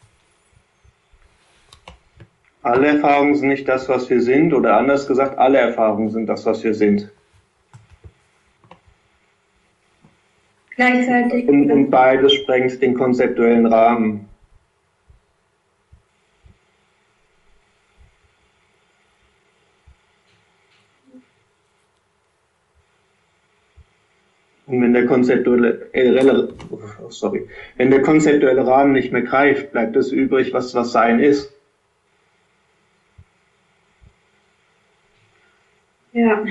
Alle Erfahrungen sind nicht das, was wir sind, oder anders gesagt, alle Erfahrungen sind das, was wir sind. Gleichzeitig. Und, und beides sprengt den konzeptuellen Rahmen. Und wenn der konzeptuelle, äh, oh, sorry, wenn der konzeptuelle Rahmen nicht mehr greift, bleibt das übrig, was was Sein ist. Ja.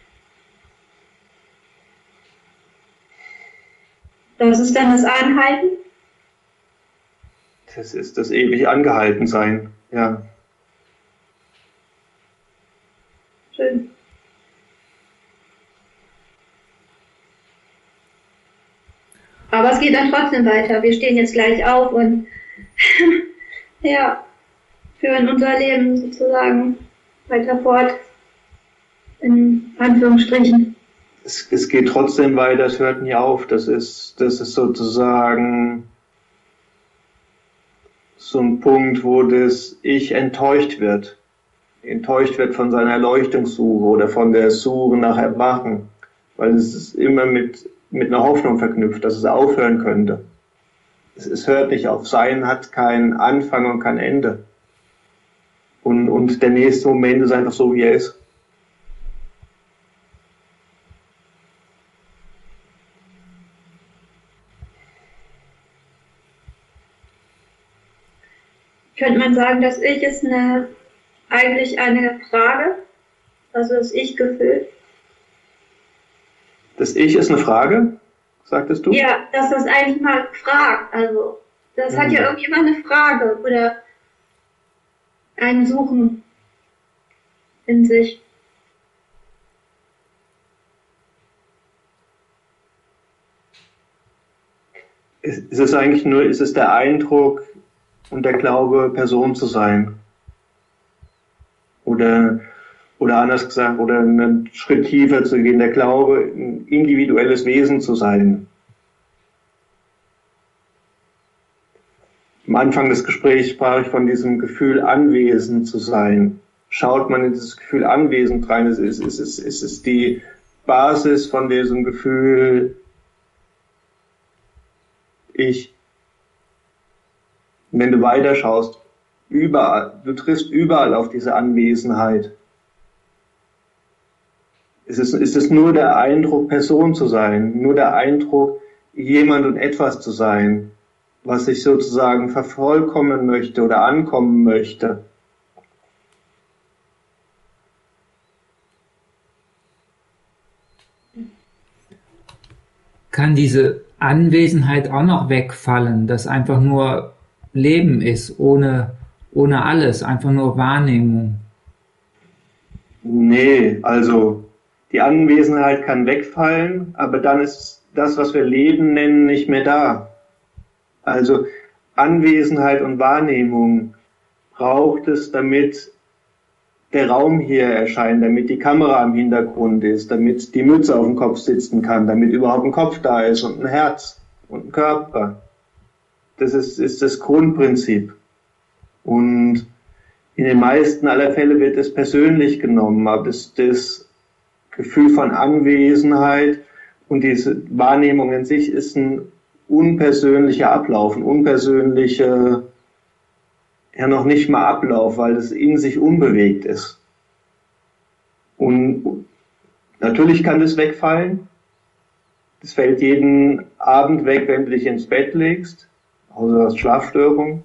Das ist dann das Anhalten? Das ist das ewig angehalten sein, ja. Schön. Aber es geht dann trotzdem weiter. Wir stehen jetzt gleich auf und ja, führen unser Leben sozusagen weiter fort. In Anführungsstrichen. Es, es geht trotzdem weiter, es hört nie auf. Das ist, das ist sozusagen so ein Punkt, wo das Ich enttäuscht wird. Enttäuscht wird von seiner Erleuchtungssuche oder von der Suche nach Erwachen. Weil es ist immer mit, mit einer Hoffnung verknüpft, dass es aufhören könnte. Es, es hört nicht auf. Sein hat keinen Anfang und kein Ende. Und, und der nächste Moment ist einfach so, wie er ist. Könnte man sagen, das Ich ist eine, eigentlich eine Frage, also das Ich-Gefühl? Das Ich ist eine Frage, sagtest du? Ja, dass das eigentlich mal fragt, also das mhm. hat ja irgendwie immer eine Frage oder ein Suchen in sich. Ist es eigentlich nur, ist es der Eindruck und der Glaube, Person zu sein? Oder, oder anders gesagt, oder einen Schritt tiefer zu gehen, der Glaube, ein individuelles Wesen zu sein. Am Anfang des Gesprächs sprach ich von diesem Gefühl, anwesend zu sein. Schaut man in dieses Gefühl anwesend rein, es ist, es ist, es ist die Basis von diesem Gefühl, ich. Und wenn du weiterschaust, überall, du triffst überall auf diese Anwesenheit. Es ist, es ist nur der Eindruck, Person zu sein, nur der Eindruck, jemand und etwas zu sein, was ich sozusagen vervollkommen möchte oder ankommen möchte. Kann diese Anwesenheit auch noch wegfallen, dass einfach nur Leben ist, ohne, ohne alles, einfach nur Wahrnehmung? Nee, also die Anwesenheit kann wegfallen, aber dann ist das, was wir Leben nennen, nicht mehr da. Also Anwesenheit und Wahrnehmung braucht es, damit der Raum hier erscheint, damit die Kamera im Hintergrund ist, damit die Mütze auf dem Kopf sitzen kann, damit überhaupt ein Kopf da ist und ein Herz und ein Körper. Das ist, ist das Grundprinzip. Und in den meisten aller Fälle wird es persönlich genommen, aber das, das Gefühl von Anwesenheit und diese Wahrnehmung in sich ist ein unpersönlicher Ablauf, ein unpersönlicher, ja noch nicht mal Ablauf, weil es in sich unbewegt ist. Und natürlich kann das wegfallen. Das fällt jeden Abend weg, wenn du dich ins Bett legst, außer du hast Schlafstörungen.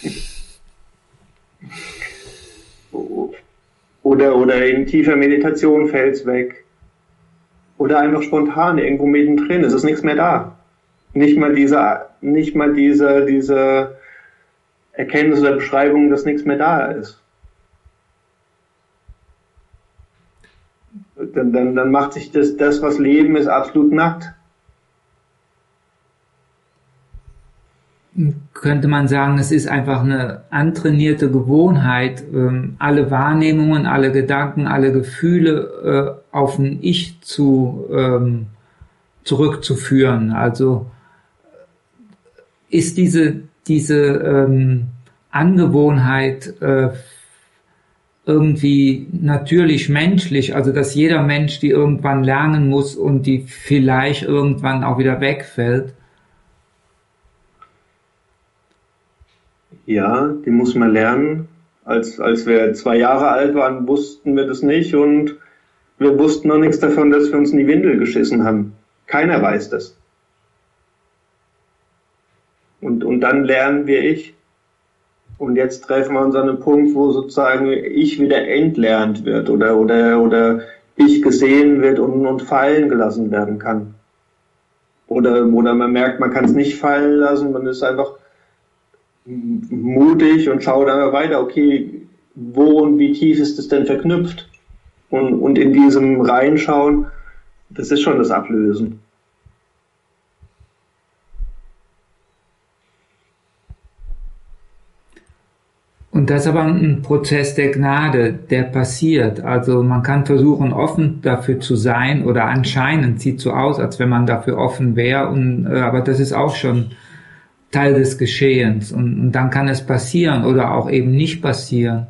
Oder, oder in tiefer Meditation fällt es weg. Oder einfach spontan irgendwo mittendrin. Es ist nichts mehr da. Nicht mal diese, nicht mal diese, diese Erkenntnis oder Beschreibung, dass nichts mehr da ist. Dann, dann, dann macht sich das, das, was Leben ist, absolut nackt. Könnte man sagen, es ist einfach eine antrainierte Gewohnheit, ähm, alle Wahrnehmungen, alle Gedanken, alle Gefühle äh, auf ein Ich zu ähm, zurückzuführen. Also ist diese diese ähm, Angewohnheit äh, irgendwie natürlich menschlich, also dass jeder Mensch die irgendwann lernen muss und die vielleicht irgendwann auch wieder wegfällt. Ja, die muss man lernen. Als, als wir zwei Jahre alt waren, wussten wir das nicht und wir wussten noch nichts davon, dass wir uns in die Windel geschissen haben. Keiner weiß das. Und, und dann lernen wir ich. Und jetzt treffen wir uns an einen Punkt, wo sozusagen ich wieder entlernt wird oder, oder, oder ich gesehen wird und, und fallen gelassen werden kann. Oder, oder man merkt, man kann es nicht fallen lassen, man ist einfach mutig und schaut aber weiter, okay, wo und wie tief ist es denn verknüpft? Und, und in diesem Reinschauen, das ist schon das Ablösen. Und das ist aber ein Prozess der Gnade, der passiert. Also man kann versuchen, offen dafür zu sein oder anscheinend sieht so aus, als wenn man dafür offen wäre. Und, äh, aber das ist auch schon Teil des Geschehens. Und, und dann kann es passieren oder auch eben nicht passieren.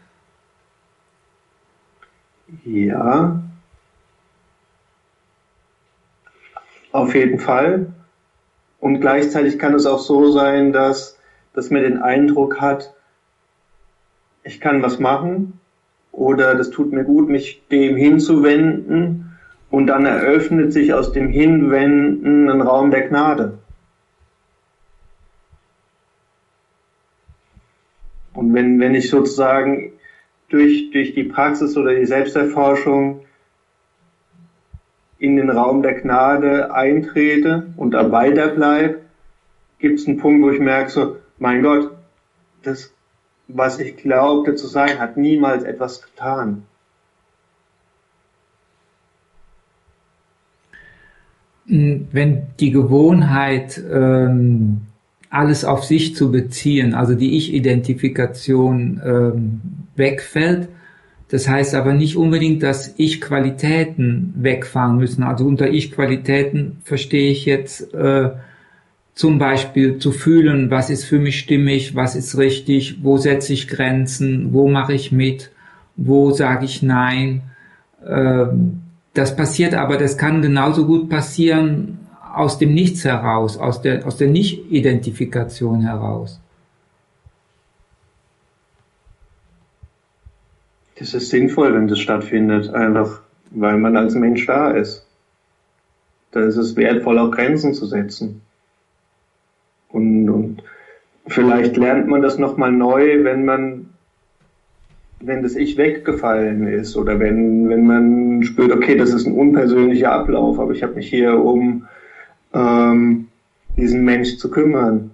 Ja, auf jeden Fall. Und gleichzeitig kann es auch so sein, dass, dass man den Eindruck hat, ich kann was machen oder das tut mir gut, mich dem hinzuwenden und dann eröffnet sich aus dem Hinwenden ein Raum der Gnade. Und wenn, wenn ich sozusagen durch, durch die Praxis oder die Selbsterforschung in den Raum der Gnade eintrete und da weiter bleibe, gibt es einen Punkt, wo ich merke, so, mein Gott, das was ich glaubte zu sein, hat niemals etwas getan. Wenn die Gewohnheit, ähm, alles auf sich zu beziehen, also die Ich-Identifikation ähm, wegfällt, das heißt aber nicht unbedingt, dass Ich-Qualitäten wegfahren müssen. Also unter Ich-Qualitäten verstehe ich jetzt äh, zum Beispiel zu fühlen, was ist für mich stimmig, was ist richtig, wo setze ich Grenzen, wo mache ich mit, wo sage ich Nein. Das passiert aber, das kann genauso gut passieren aus dem Nichts heraus, aus der, aus der Nicht-Identifikation heraus. Das ist sinnvoll, wenn das stattfindet, einfach weil man als Mensch da ist. Da ist es wertvoll, auch Grenzen zu setzen. Und, und vielleicht lernt man das nochmal neu, wenn man, wenn das Ich weggefallen ist oder wenn, wenn man spürt, okay, das ist ein unpersönlicher Ablauf, aber ich habe mich hier um ähm, diesen Mensch zu kümmern.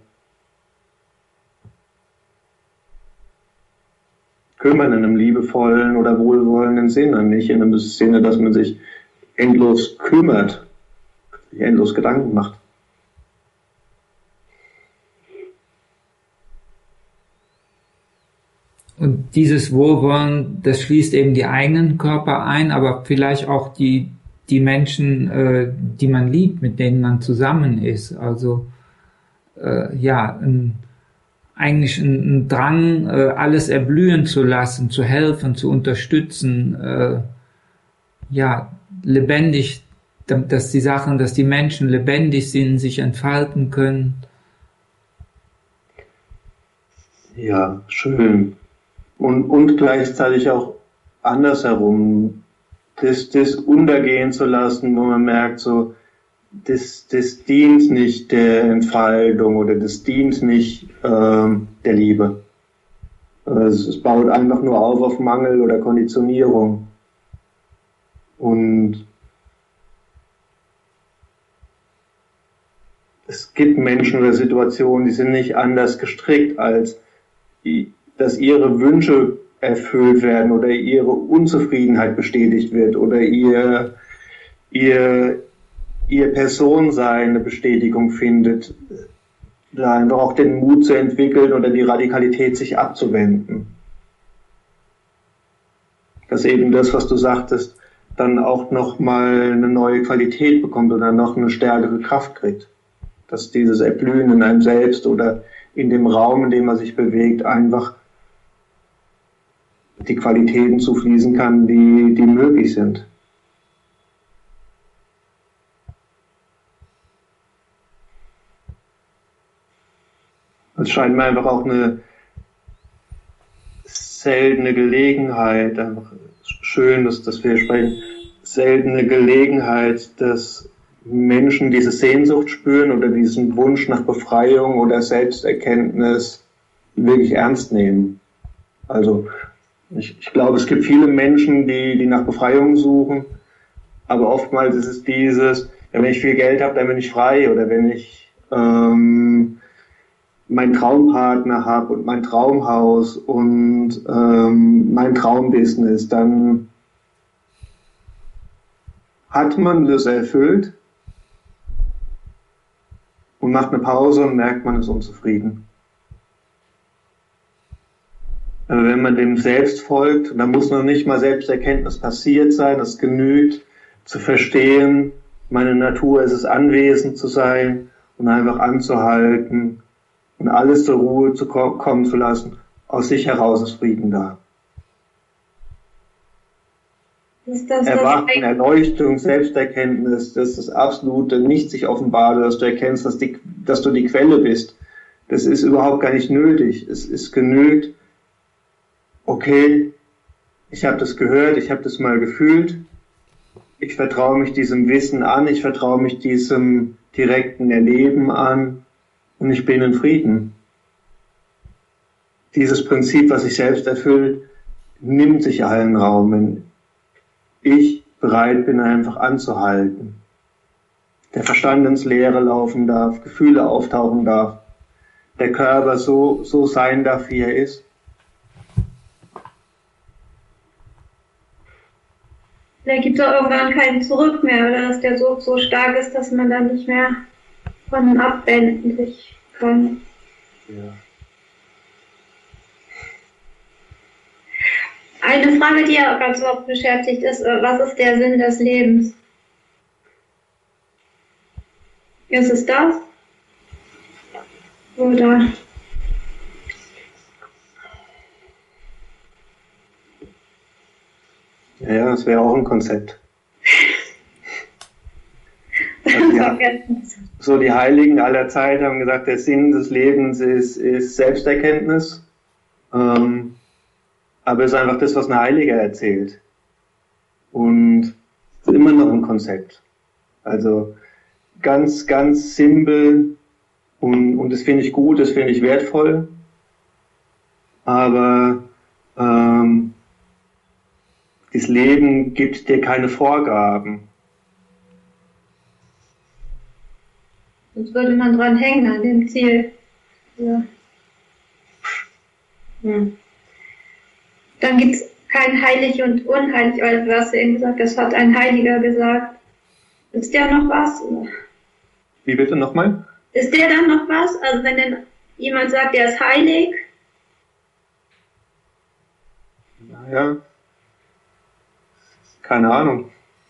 Kümmern in einem liebevollen oder wohlwollenden Sinne, nicht in einem Sinne, dass man sich endlos kümmert, sich endlos Gedanken macht. und dieses Wohlwollen, das schließt eben die eigenen Körper ein, aber vielleicht auch die, die Menschen, äh, die man liebt, mit denen man zusammen ist. Also äh, ja, ein, eigentlich ein, ein Drang, äh, alles erblühen zu lassen, zu helfen, zu unterstützen, äh, ja, lebendig, dass die Sachen, dass die Menschen lebendig sind, sich entfalten können. Ja, schön. Und, und gleichzeitig auch andersherum, das, das untergehen zu lassen, wo man merkt, so, das, das dient nicht der Entfaltung oder das dient nicht ähm, der Liebe. Es, es baut einfach nur auf auf Mangel oder Konditionierung. Und es gibt Menschen oder Situationen, die sind nicht anders gestrickt, als dass ihre Wünsche erfüllt werden oder ihre Unzufriedenheit bestätigt wird oder ihr, ihr, ihr Personensein eine Bestätigung findet, da einfach auch den Mut zu entwickeln oder die Radikalität sich abzuwenden. Dass eben das, was du sagtest, dann auch nochmal eine neue Qualität bekommt oder noch eine stärkere Kraft kriegt. Dass dieses Erblühen in einem selbst oder in dem Raum, in dem man sich bewegt, einfach die Qualitäten zufließen kann, die, die möglich sind. Es scheint mir einfach auch eine seltene Gelegenheit, einfach schön, dass, dass wir sprechen, seltene Gelegenheit, dass Menschen diese Sehnsucht spüren oder diesen Wunsch nach Befreiung oder Selbsterkenntnis wirklich ernst nehmen. Also ich, ich glaube, es gibt viele Menschen, die, die nach Befreiung suchen, aber oftmals ist es dieses, ja, wenn ich viel Geld habe, dann bin ich frei, oder wenn ich ähm, meinen Traumpartner habe und mein Traumhaus und ähm, mein Traumbusiness, dann hat man das erfüllt und macht eine Pause und merkt, man ist unzufrieden. Aber wenn man dem selbst folgt, dann muss noch nicht mal Selbsterkenntnis passiert sein, es genügt zu verstehen, meine Natur ist es, anwesend zu sein und einfach anzuhalten und alles zur Ruhe zu ko- kommen zu lassen. Aus sich heraus ist Frieden da. Ist das Erwachen, das Erleuchtung, Selbsterkenntnis, das ist das absolute Nicht sich offenbare, dass du erkennst, dass, die, dass du die Quelle bist. Das ist überhaupt gar nicht nötig. Es ist genügt, okay, ich habe das gehört, ich habe das mal gefühlt, ich vertraue mich diesem Wissen an, ich vertraue mich diesem direkten Erleben an und ich bin in Frieden. Dieses Prinzip, was sich selbst erfüllt, nimmt sich allen Raum, wenn ich bereit bin, einfach anzuhalten. Der Verstand ins Leere laufen darf, Gefühle auftauchen darf, der Körper so, so sein darf, wie er ist. Da gibt es auch irgendwann kein Zurück mehr, oder dass der Sog so stark ist, dass man dann nicht mehr von abwenden sich kann. Ja. Eine Frage, die ja ganz oft beschäftigt ist, was ist der Sinn des Lebens? Ist es das? Oder? Ja, das wäre auch ein Konzept. Also die, so die Heiligen aller Zeit haben gesagt, der Sinn des Lebens ist, ist Selbsterkenntnis. Ähm, aber es ist einfach das, was ein Heiliger erzählt. Und es ist immer noch ein Konzept. Also ganz, ganz simpel und, und das finde ich gut, das finde ich wertvoll. Aber ähm, das Leben gibt dir keine Vorgaben. Sonst würde man dran hängen an dem Ziel. Ja. Hm. Dann gibt es kein heilig und unheilig, weil du hast ja eben gesagt, das hat ein Heiliger gesagt. Ist der noch was? Wie bitte nochmal? Ist der dann noch was? Also wenn denn jemand sagt, der ist heilig, Naja, keine Ahnung.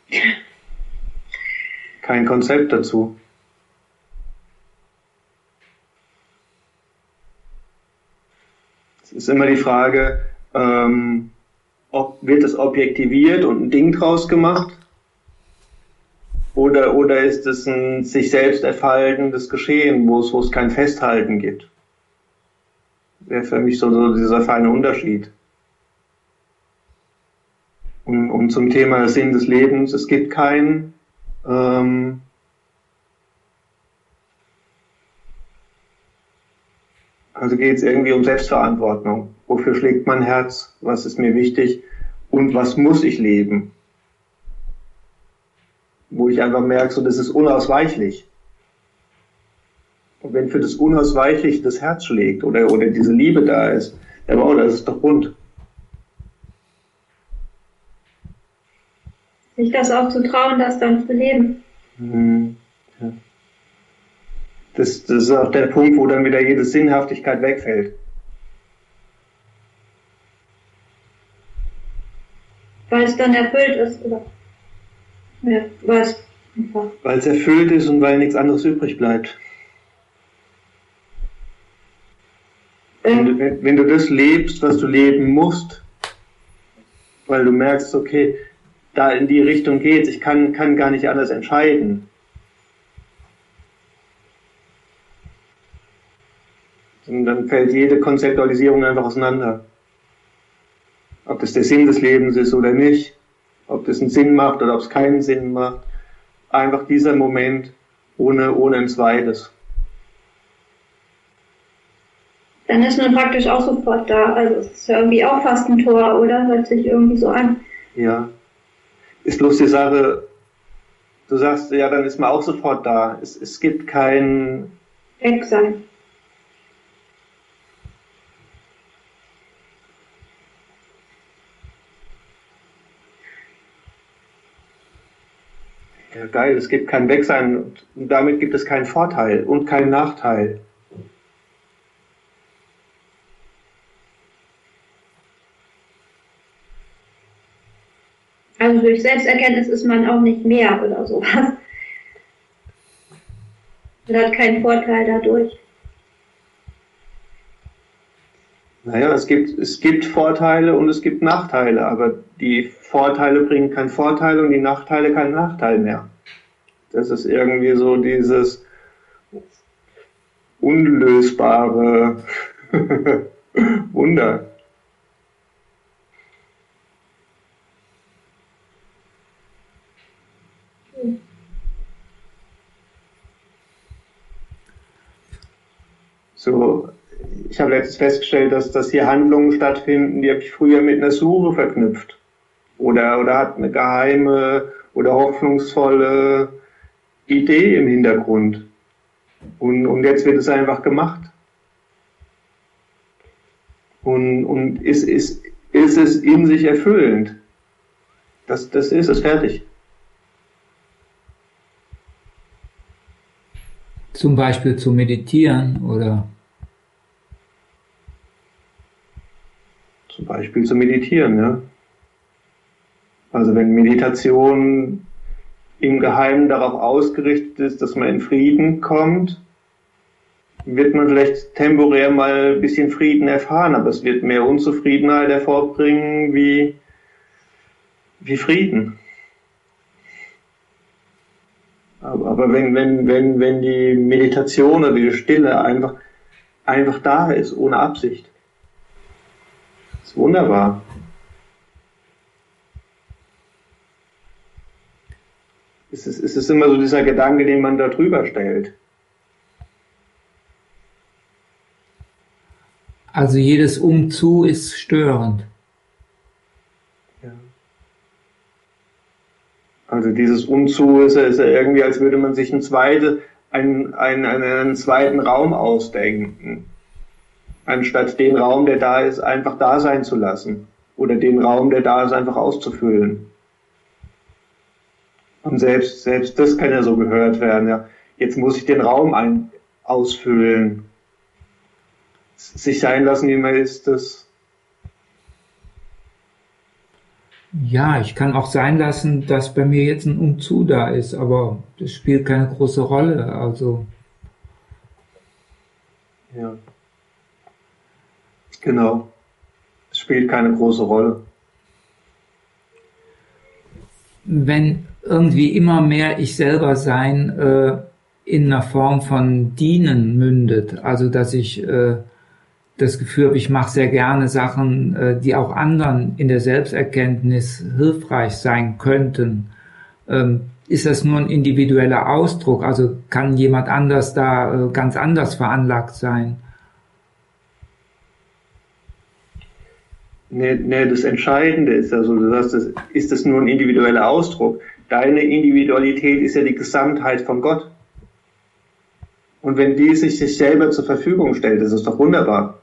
Kein Konzept dazu. Es ist immer die Frage, ähm, ob, wird es objektiviert und ein Ding draus gemacht? Oder, oder ist es ein sich selbst erfaltendes Geschehen, wo es, wo es kein Festhalten gibt? Wäre für mich so, so dieser feine Unterschied. Und, und zum Thema Sinn des Lebens, es gibt keinen. Ähm, also geht es irgendwie um Selbstverantwortung. Wofür schlägt mein Herz? Was ist mir wichtig? Und was muss ich leben? Wo ich einfach merke, so, das ist unausweichlich. Und wenn für das Unausweichliche das Herz schlägt oder, oder diese Liebe da ist, ja, wow, das ist doch bunt. Sich das auch zu trauen, das dann zu leben. Mhm. Ja. Das, das ist auch der Punkt, wo dann wieder jede Sinnhaftigkeit wegfällt. Weil es dann erfüllt ist, oder? Ja, weil es einfach. Weil es erfüllt ist und weil nichts anderes übrig bleibt. Wenn du, wenn, wenn du das lebst, was du leben musst, weil du merkst, okay, da in die Richtung geht's, ich kann, kann gar nicht anders entscheiden. Und dann fällt jede Konzeptualisierung einfach auseinander. Ob das der Sinn des Lebens ist oder nicht, ob das einen Sinn macht oder ob es keinen Sinn macht. Einfach dieser Moment ohne, ohne ein zweites. Dann ist man praktisch auch sofort da. Also es ist ja irgendwie auch fast ein Tor, oder? Hört sich irgendwie so an. Ja. Ist bloß die Sache, du sagst, ja, dann ist man auch sofort da. Es, es gibt kein Weg sein. Ja, geil, es gibt kein Wegsein und damit gibt es keinen Vorteil und keinen Nachteil. Also durch Selbsterkenntnis ist man auch nicht mehr oder sowas. Man hat keinen Vorteil dadurch. Naja, es gibt, es gibt Vorteile und es gibt Nachteile, aber die Vorteile bringen keinen Vorteil und die Nachteile keinen Nachteil mehr. Das ist irgendwie so dieses unlösbare Wunder. So, ich habe letztens festgestellt, dass, dass hier Handlungen stattfinden, die habe ich früher mit einer Suche verknüpft. Oder, oder hat eine geheime oder hoffnungsvolle Idee im Hintergrund. Und, und jetzt wird es einfach gemacht. Und, und ist, ist, ist es in sich erfüllend? Das, das ist es, fertig. Zum Beispiel zu meditieren oder? Zum Beispiel zu meditieren, ja. Also wenn Meditation im Geheimen darauf ausgerichtet ist, dass man in Frieden kommt, wird man vielleicht temporär mal ein bisschen Frieden erfahren, aber es wird mehr Unzufriedenheit hervorbringen wie, wie Frieden. Aber, aber wenn, wenn, wenn, wenn die Meditation oder die Stille einfach, einfach da ist, ohne Absicht, ist wunderbar. Es ist, es ist immer so dieser Gedanke, den man da drüber stellt. Also jedes Umzu ist störend. Ja. Also dieses Umzu ist, ist ja irgendwie, als würde man sich einen, zweite, einen, einen, einen zweiten Raum ausdenken. Anstatt den Raum, der da ist, einfach da sein zu lassen. Oder den Raum, der da ist, einfach auszufüllen. Und selbst, selbst das kann ja so gehört werden. Ja. Jetzt muss ich den Raum ein, ausfüllen. Sich sein lassen, wie man ist, das Ja, ich kann auch sein lassen, dass bei mir jetzt ein Umzug da ist, aber das spielt keine große Rolle. Also, Ja, genau. Es spielt keine große Rolle. wenn irgendwie immer mehr ich selber sein äh, in einer Form von Dienen mündet, also dass ich äh, das Gefühl habe, ich mache sehr gerne Sachen, äh, die auch anderen in der Selbsterkenntnis hilfreich sein könnten. Ähm, ist das nur ein individueller Ausdruck? Also kann jemand anders da äh, ganz anders veranlagt sein? Nee, nee, das Entscheidende ist also, du sagst, das, ist das nur ein individueller Ausdruck? Deine Individualität ist ja die Gesamtheit von Gott. Und wenn die sich sich selber zur Verfügung stellt, das ist doch wunderbar.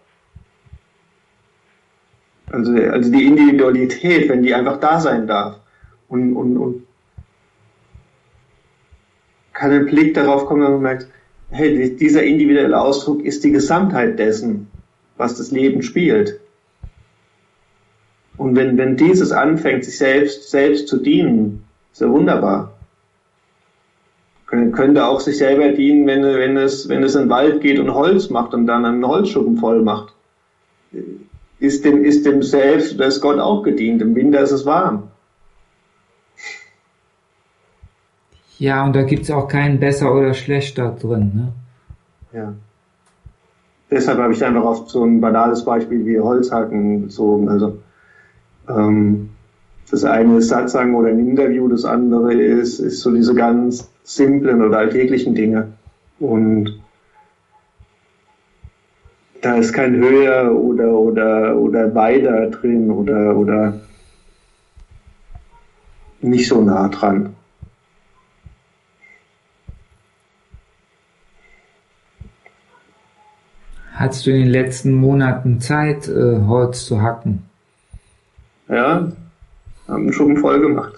Also, also die Individualität, wenn die einfach da sein darf und, und, und kann ein Blick darauf kommen, wenn man merkt, hey, dieser individuelle Ausdruck ist die Gesamtheit dessen, was das Leben spielt. Und wenn, wenn dieses anfängt, sich selbst, selbst zu dienen, ist ja wunderbar. Könnte auch sich selber dienen, wenn, wenn, es, wenn es in den Wald geht und Holz macht und dann einen Holzschuppen voll macht. Ist dem, ist dem selbst, da ist Gott auch gedient. Im Winter ist es warm. Ja, und da gibt's auch keinen besser oder schlechter drin, ne? Ja. Deshalb habe ich einfach auf so ein banales Beispiel wie Holzhacken bezogen. Also, ähm, das eine ist Satzang oder ein Interview, das andere ist, ist so diese ganz simplen oder alltäglichen Dinge. Und da ist kein höher oder, oder, oder weiter drin oder, oder nicht so nah dran. Hattest du in den letzten Monaten Zeit, äh, Holz zu hacken? Ja, haben einen Schuppen voll gemacht.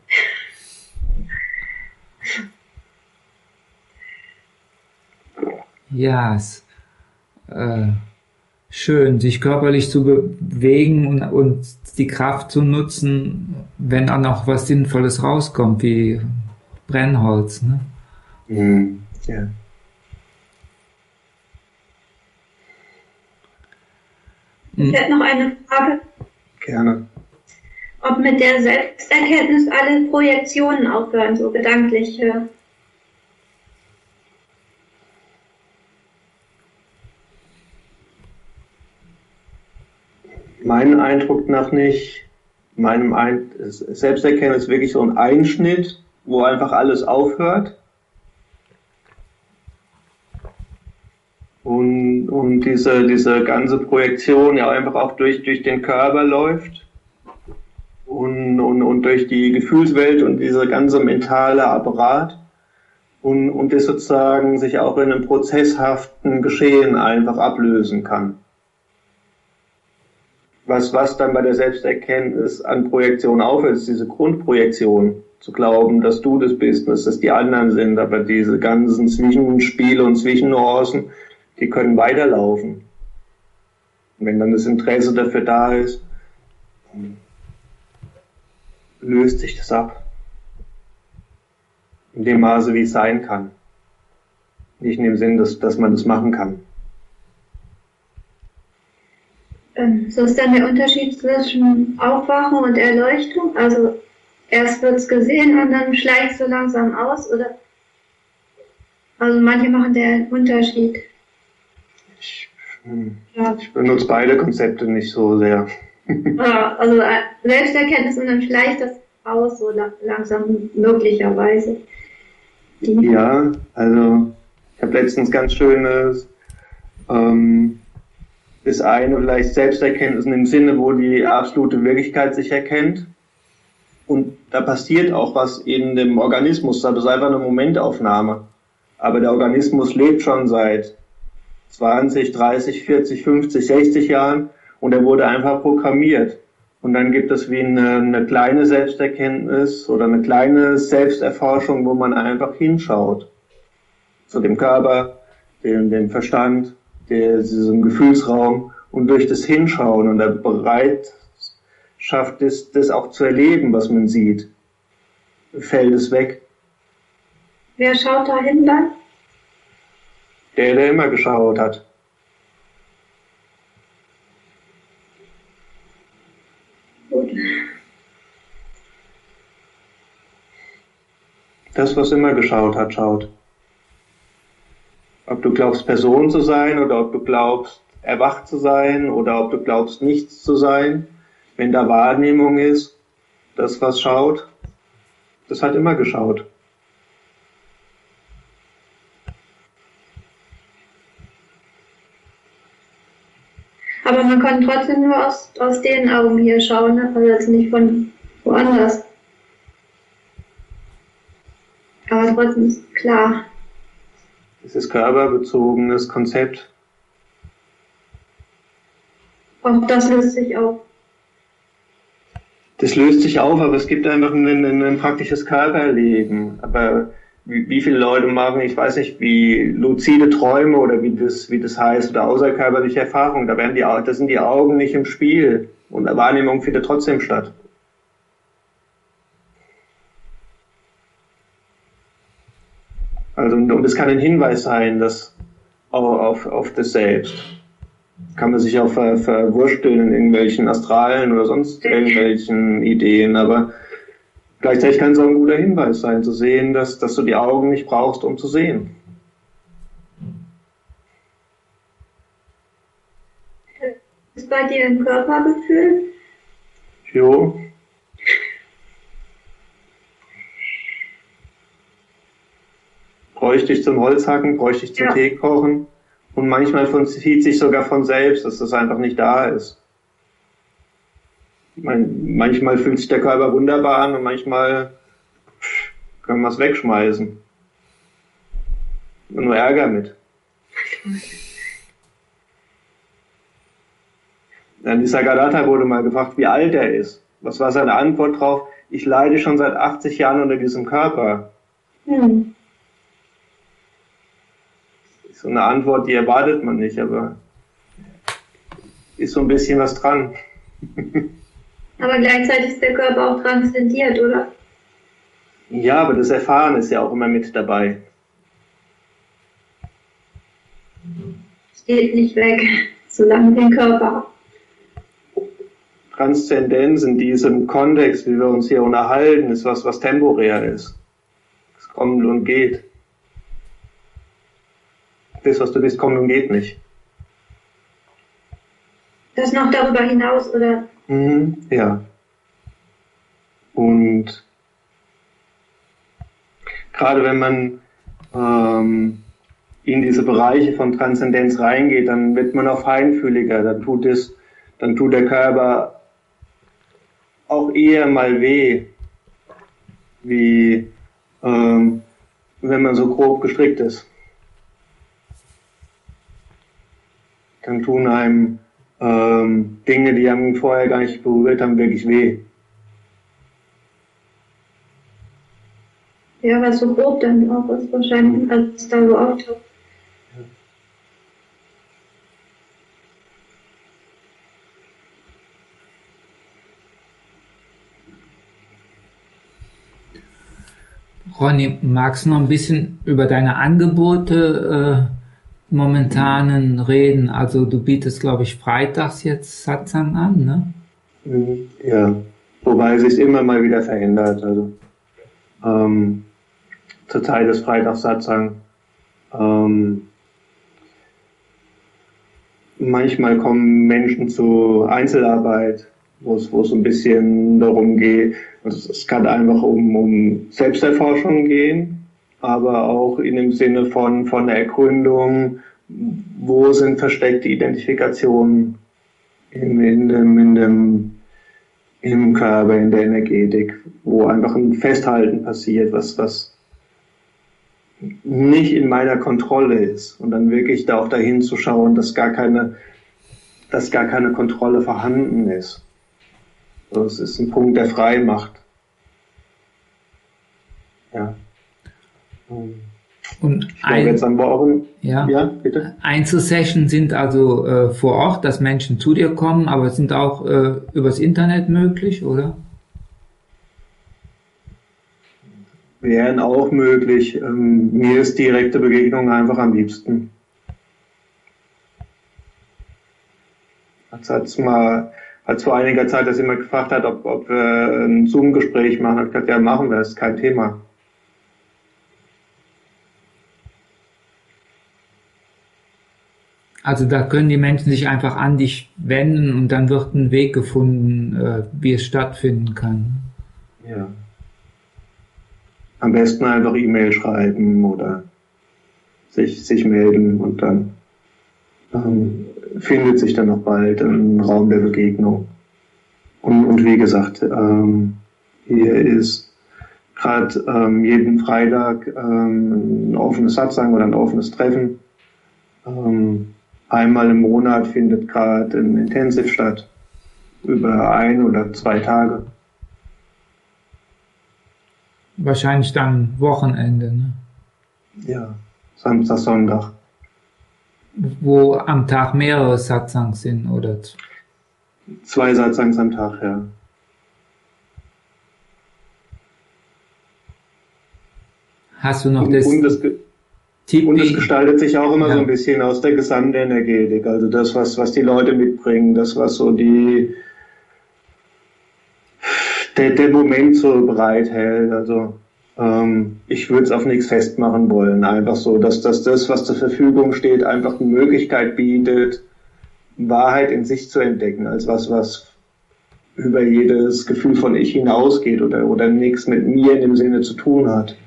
Ja, es äh, schön, sich körperlich zu bewegen und, und die Kraft zu nutzen, wenn auch noch was Sinnvolles rauskommt, wie Brennholz, ne? Mhm. Ja. Ich hätte noch eine Frage, Gerne. ob mit der Selbsterkenntnis alle Projektionen aufhören, so gedankliche. Meinem Eindruck nach nicht. Meinem Ein Selbsterkenntnis ist wirklich so ein Einschnitt, wo einfach alles aufhört. Und, und diese, diese ganze Projektion ja einfach auch durch, durch den Körper läuft und, und, und durch die Gefühlswelt und dieser ganze mentale Apparat und, und das sozusagen sich auch in einem prozesshaften Geschehen einfach ablösen kann. Was, was dann bei der Selbsterkenntnis an Projektion aufhört, ist diese Grundprojektion, zu glauben, dass du das bist, dass das die anderen sind, aber diese ganzen Zwischenspiele und Zwischennuancen, die können weiterlaufen. Und wenn dann das Interesse dafür da ist, löst sich das ab. In dem Maße, wie es sein kann. Nicht in dem Sinn, dass, dass man das machen kann. Ähm, so ist dann der Unterschied zwischen Aufwachen und Erleuchtung. Also erst wird's gesehen und dann schleicht es so langsam aus, oder? Also manche machen den Unterschied. Ich, ja. ich benutze beide Konzepte nicht so sehr. Ja, also Selbsterkenntnis und dann schleicht das aus, so langsam möglicherweise. Die ja, also ich habe letztens ganz schönes, ähm, das eine vielleicht Selbsterkenntnis in dem Sinne, wo die absolute Wirklichkeit sich erkennt. Und da passiert auch was in dem Organismus, das ist einfach eine Momentaufnahme. Aber der Organismus lebt schon seit zwanzig, dreißig, vierzig, fünfzig, sechzig Jahren und er wurde einfach programmiert. Und dann gibt es wie eine, eine kleine Selbsterkenntnis oder eine kleine Selbsterforschung, wo man einfach hinschaut. Zu dem Körper, dem, dem Verstand, der, diesem Gefühlsraum und durch das Hinschauen und der Bereitstellung schafft es, das auch zu erleben, was man sieht. Fällt es weg. Wer schaut da hin dann? Der, der immer geschaut hat. Gut. Das, was immer geschaut hat, schaut. Ob du glaubst, Person zu sein oder ob du glaubst, erwacht zu sein oder ob du glaubst, nichts zu sein, wenn da Wahrnehmung ist, das, was schaut, das hat immer geschaut. Aber man kann trotzdem nur aus, aus den Augen hier schauen, ne? Also jetzt nicht von woanders. Aber trotzdem ist klar. Es ist körperbezogenes Konzept. Auch das löst sich auf. Das löst sich auf, aber es gibt einfach ein, ein, ein praktisches Körperleben. Aber wie, wie viele Leute machen, ich weiß nicht, wie luzide Träume oder wie das, wie das heißt, oder außerkörperliche Erfahrungen, da werden die, da sind die Augen nicht im Spiel und die Wahrnehmung findet trotzdem statt. Also, und es kann ein Hinweis sein, dass auf, auf, auf das Selbst. Kann man sich auch ver, verwursteln in irgendwelchen Astralen oder sonst irgendwelchen Ideen, aber gleichzeitig kann es auch ein guter Hinweis sein, zu sehen, dass, dass du die Augen nicht brauchst, um zu sehen. Ist bei dir ein Körpergefühl? Jo. Bräuchte ich zum Holzhacken, bräuchte ich zum ja. Tee kochen. Und manchmal vollzieht sich sogar von selbst, dass das einfach nicht da ist. Manchmal fühlt sich der Körper wunderbar an und manchmal können wir es wegschmeißen. Und nur Ärger mit. Dann die Sagadatta wurde mal gefragt, wie alt er ist. Was war seine Antwort drauf? Ich leide schon seit achtzig Jahren unter diesem Körper. Hm. So eine Antwort, die erwartet man nicht, aber ist so ein bisschen was dran. Aber gleichzeitig ist der Körper auch transzendiert, oder? Ja, aber das Erfahren ist ja auch immer mit dabei. Es geht nicht weg, solange wir den Körper haben. Transzendenz in diesem Kontext, wie wir uns hier unterhalten, ist was, was temporär ist. Es kommt und geht. Das, was du bist, kommt und geht nicht. Das noch darüber hinaus, oder? Mhm, ja. Und gerade wenn man ähm, in diese Bereiche von Transzendenz reingeht, dann wird man auch feinfühliger, dann tut es, dann tut der Körper auch eher mal weh, wie ähm, wenn man so grob gestrickt ist. Dann tun einem ähm, Dinge, die einem vorher gar nicht berührt haben, wirklich weh. Ja, was so grob dann auch ist wahrscheinlich, als es da so auftaucht. Ronny, magst du noch ein bisschen über deine Angebote äh, momentanen reden? Also du bietest, glaube ich, freitags jetzt Satsang an, ne? Ja, wobei es sich immer mal wieder verändert. Also ähm, zur Zeit des Freitags Satsang. Ähm, manchmal kommen Menschen zu Einzelarbeit, wo es wo es ein bisschen darum geht. Also es kann einfach um, um Selbsterforschung gehen, aber auch in dem Sinne von, von der Ergründung, wo sind versteckte Identifikationen in, in dem, in dem, im Körper, in der Energetik, wo einfach ein Festhalten passiert, was, was nicht in meiner Kontrolle ist. Und dann wirklich da auch dahin zu schauen, dass gar keine, dass gar keine Kontrolle vorhanden ist. Das ist ein Punkt, der frei macht. Ja. Und Ich glaube jetzt an Wochen. ja, Ja, bitte. Einzelsessions sind also äh, vor Ort, dass Menschen zu dir kommen, aber sind auch äh, übers Internet möglich, oder? Wären auch möglich. Ähm, mir ist direkte Begegnung einfach am liebsten. Als hat's mal, als vor einiger Zeit das jemand gefragt hat, ob, ob wir ein Zoom-Gespräch machen, hat gesagt, ja, machen wir, ist kein Thema. Also da können die Menschen sich einfach an dich wenden und dann wird ein Weg gefunden, äh, wie es stattfinden kann. Ja. Am besten einfach E-Mail schreiben oder sich, sich melden und dann ähm, findet sich dann noch bald ein Raum der Begegnung. Und, und wie gesagt, ähm, hier ist gerade ähm, jeden Freitag ähm, ein offenes Satsang oder ein offenes Treffen. Ähm, einmal im Monat findet gerade ein Intensiv statt, über ein oder zwei Tage. Wahrscheinlich dann Wochenende, ne? Ja, Samstag, Sonntag. Wo am Tag mehrere Satsangs sind, oder? Zwei Satsangs am Tag, ja. Hast du noch Und, das und, es, und es Tipi? gestaltet sich auch immer Ja. so ein bisschen aus der Gesamtenergetik. Also das, was, was die Leute mitbringen, das, was so die der, der Moment so bereithält. Also ähm, ich würde es auf nichts festmachen wollen. Einfach so, dass, dass das, was zur Verfügung steht, einfach die Möglichkeit bietet, Wahrheit in sich zu entdecken, als was, was über jedes Gefühl von Ich hinausgeht oder, oder nichts mit mir in dem Sinne zu tun hat.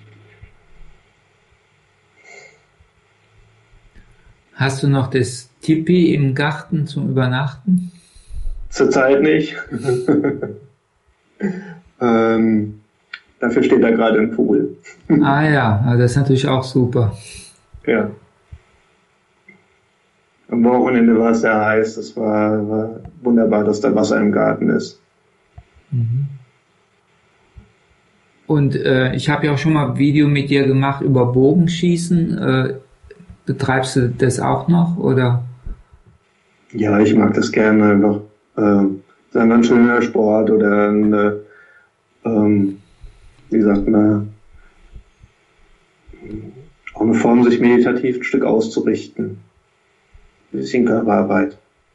Hast du noch das Tipi im Garten zum Übernachten? Zurzeit nicht. ähm, dafür steht da gerade ein Pool. Ah ja, also das ist natürlich auch super. Ja. Am Wochenende war es sehr heiß. Es war, war wunderbar, dass da Wasser im Garten ist. Und äh, ich habe ja auch schon mal ein Video mit dir gemacht über Bogenschießen. Äh, betreibst du das auch noch, oder? Ja, ich mag das gerne einfach. Ähm, ist einfach ein schöner Sport oder eine, ähm, wie sagt man, auch eine Form, sich meditativ ein Stück auszurichten. Ein bisschen Körperarbeit.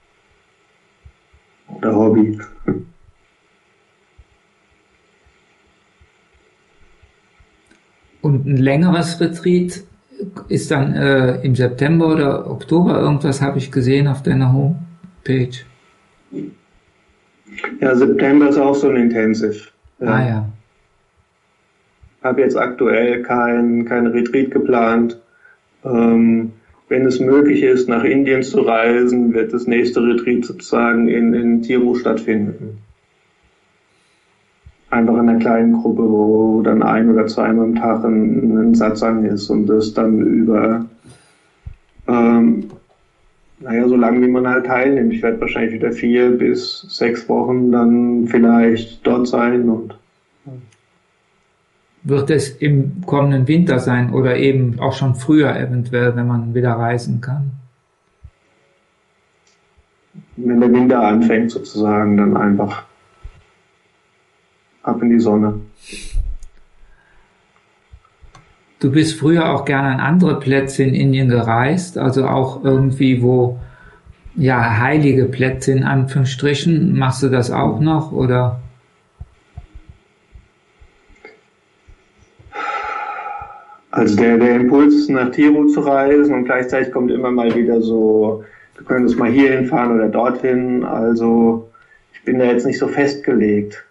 Oder Hobby. Und ein längeres Retreat ist dann äh, im September oder Oktober, irgendwas habe ich gesehen auf deiner Homepage. Ja, September ist auch so ein Intensive. Ja. Ah ja. Habe jetzt aktuell kein, kein Retreat geplant. Ähm, wenn es möglich ist, nach Indien zu reisen, wird das nächste Retreat sozusagen in, in Tiru stattfinden. Einfach in einer kleinen Gruppe, wo dann ein oder zweimal am Tag ein, ein Satsang ist und das dann über, ähm, naja, so lange wie man halt teilnimmt. Ich werde wahrscheinlich wieder vier bis sechs Wochen dann vielleicht dort sein und Wird es im kommenden Winter sein oder eben auch schon früher eventuell, wenn man wieder reisen kann? wenn der Winter anfängt sozusagen, dann einfach ab in die Sonne. Du bist früher auch gerne an andere Plätze in Indien gereist, also auch irgendwie, wo ja heilige Plätze in Anführungsstrichen. Machst du das auch noch, oder? Also der, der Impuls ist, nach Tiru zu reisen und gleichzeitig kommt immer mal wieder so, wir können uns mal hier hinfahren oder dorthin. Also ich bin da jetzt nicht so festgelegt.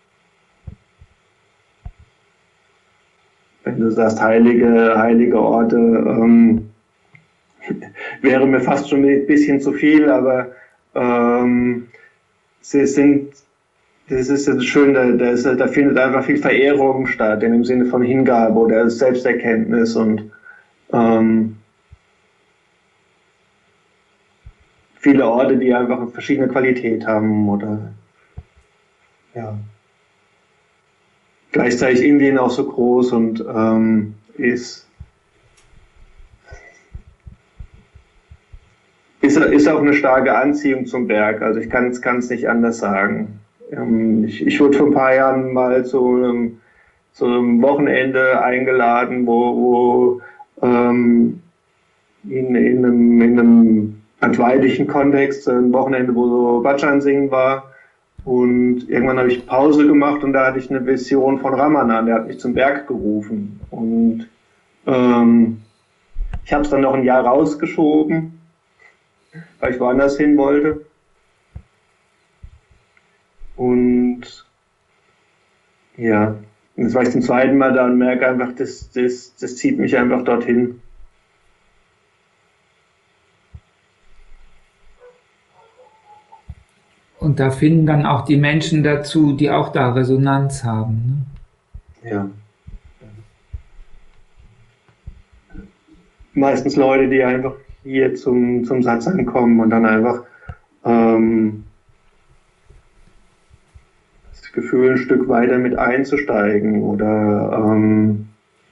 Wenn du sagst, heilige, heilige Orte, ähm, wäre mir fast schon ein bisschen zu viel, aber ähm, sie sind, das ist ja schön, da, da, ist, da findet einfach viel Verehrung statt, in dem Sinne von Hingabe oder Selbsterkenntnis und ähm, viele Orte, die einfach eine verschiedene Qualität haben oder ja. Gleichzeitig Indien auch so groß und ähm, ist ist, ist auch eine starke Anziehung zum Berg. Also ich kann es nicht anders sagen. Ähm, ich, ich wurde vor ein paar Jahren mal zu einem, zu einem Wochenende eingeladen, wo, wo ähm, in, in, einem, in einem advaitischen Kontext, ein Wochenende, wo so Bhajan singen war. Und irgendwann habe ich Pause gemacht und da hatte ich eine Vision von Ramanan, der hat mich zum Berg gerufen. Und ähm, ich habe es dann noch ein Jahr rausgeschoben, weil ich woanders hin wollte. Und ja, jetzt war ich zum zweiten Mal da und merke einfach, das, das, das zieht mich einfach dorthin. Und da finden dann auch die Menschen dazu, die auch da Resonanz haben. Ne? Ja. Meistens Leute, die einfach hier zum, zum Satz ankommen und dann einfach ähm, das Gefühl, ein Stück weiter mit einzusteigen oder ähm,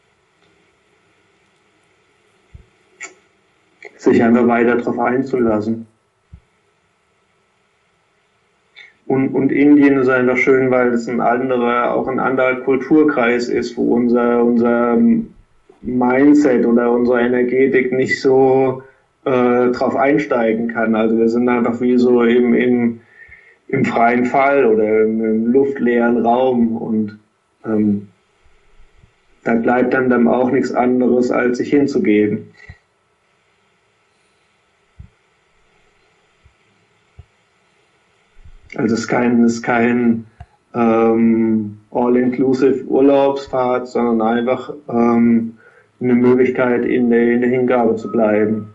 sich einfach weiter darauf einzulassen. Und, und Indien ist einfach schön, weil es ein anderer, auch ein anderer Kulturkreis ist, wo unser, unser Mindset oder unsere Energetik nicht so äh, drauf einsteigen kann. Also wir sind einfach wie so im, im, im freien Fall oder im, im luftleeren Raum und ähm, da bleibt dann, dann auch nichts anderes, als sich hinzugeben. Also es ist kein, es ist kein ähm, all-inclusive Urlaubsfahrt, sondern einfach ähm, eine Möglichkeit, in der, in der Hingabe zu bleiben.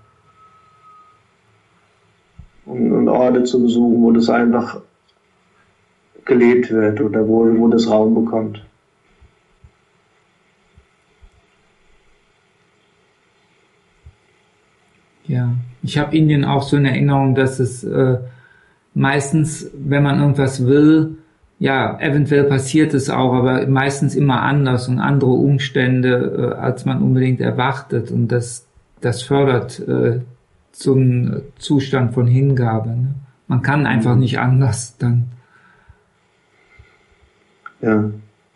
Und, und Orte zu besuchen, wo das einfach gelebt wird oder wo, wo das Raum bekommt. Ja, ich habe Indien auch so in Erinnerung, dass es äh, meistens, wenn man irgendwas will, ja, eventuell passiert es auch, aber meistens immer anders und andere Umstände, äh, als man unbedingt erwartet. Und das, das fördert äh, zum Zustand von Hingabe. Ne? Man kann einfach nicht anders dann. Ja.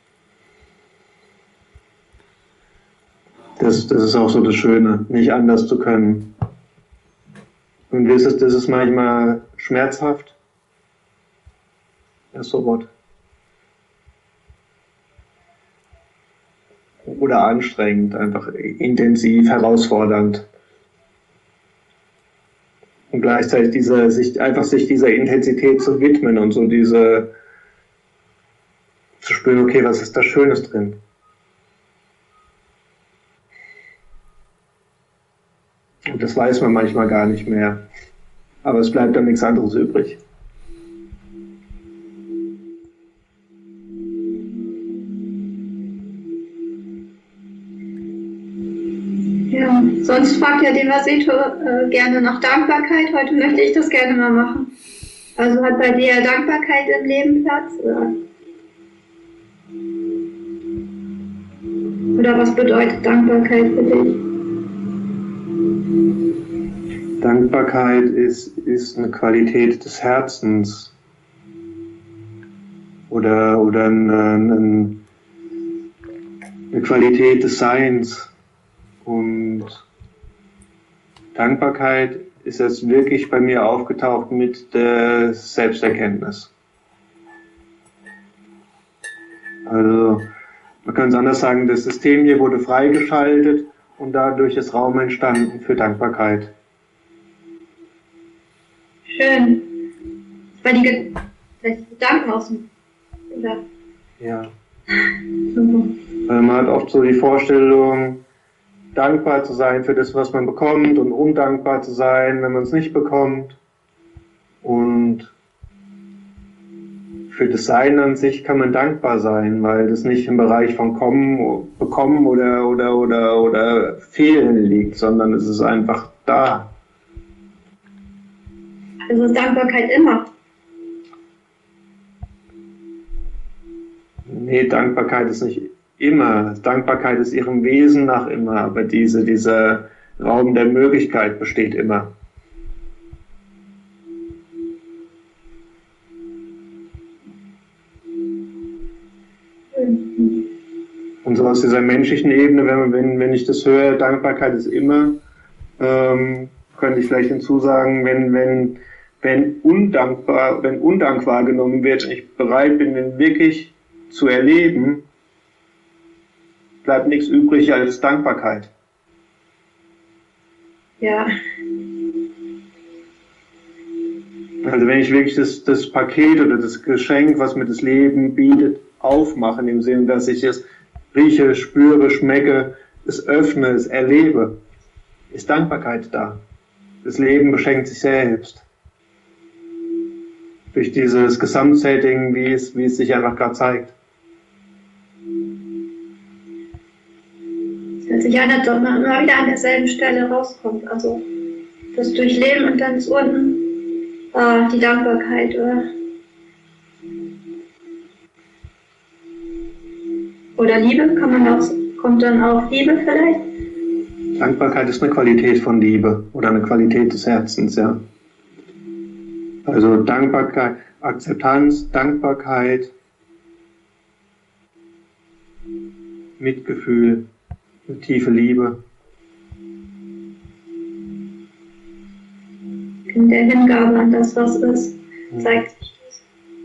Das, das ist auch so das Schöne, nicht anders zu können. Und das ist, das ist manchmal schmerzhaft. Das Wort. Oder anstrengend, einfach intensiv, herausfordernd. Und gleichzeitig diese, sich, einfach sich dieser Intensität zu widmen und so diese, zu spüren, okay, was ist da Schönes drin? Und das weiß man manchmal gar nicht mehr. Aber es bleibt dann nichts anderes übrig. Ja, sonst fragt ja Devasito äh, gerne nach Dankbarkeit. Heute möchte ich das gerne mal machen. Also hat bei dir Dankbarkeit im Leben Platz? Oder, oder was bedeutet Dankbarkeit für dich? Dankbarkeit ist, ist eine Qualität des Herzens oder, oder eine, eine Qualität des Seins. Und Dankbarkeit ist jetzt wirklich bei mir aufgetaucht mit der Selbsterkenntnis. Also man kann es anders sagen, das System hier wurde freigeschaltet und dadurch ist Raum entstanden für Dankbarkeit. Schön. Weil die Gedanken aus dem... Oder? Ja. Man hat oft so die Vorstellung, dankbar zu sein für das, was man bekommt und undankbar zu sein, wenn man es nicht bekommt. Und für das Sein an sich kann man dankbar sein, weil das nicht im Bereich von kommen, bekommen oder, oder, oder, oder fehlen liegt, sondern es ist einfach da. Also ist Dankbarkeit immer? Nee, Dankbarkeit ist nicht immer. Dankbarkeit ist ihrem Wesen nach immer, aber diese, dieser Raum der Möglichkeit besteht immer. schön. Und so aus dieser menschlichen Ebene, wenn, man, wenn, wenn ich das höre, Dankbarkeit ist immer, ähm, könnte ich vielleicht hinzusagen, wenn, wenn, wenn undankbar, wenn Undank wahrgenommen wird und ich bereit bin, den wirklich zu erleben, bleibt nichts übrig als Dankbarkeit. Ja. Also wenn ich wirklich das, das Paket oder das Geschenk, was mir das Leben bietet, aufmache, in dem Sinne, dass ich es rieche, spüre, schmecke, es öffne, es erlebe, ist Dankbarkeit da. Das Leben beschenkt sich selbst. Durch dieses Gesamtsetting, wie es, wie es sich einfach gerade zeigt. Es hört sich an, als ob man immer wieder an derselben Stelle rauskommt. Also das Durchleben und dann ist unten äh, die Dankbarkeit, oder? Oder Liebe, kann man auch, kommt dann auch Liebe vielleicht? Dankbarkeit ist eine Qualität von Liebe oder eine Qualität des Herzens, ja. Also Dankbarkeit, Akzeptanz, Dankbarkeit, Mitgefühl, eine tiefe Liebe. In der Hingabe an das, was ist, zeigt sich das.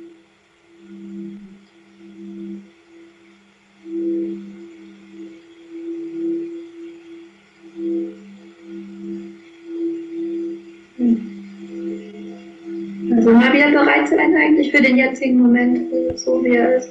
Also mal wieder bereit sein eigentlich für den jetzigen Moment, so wie er ist.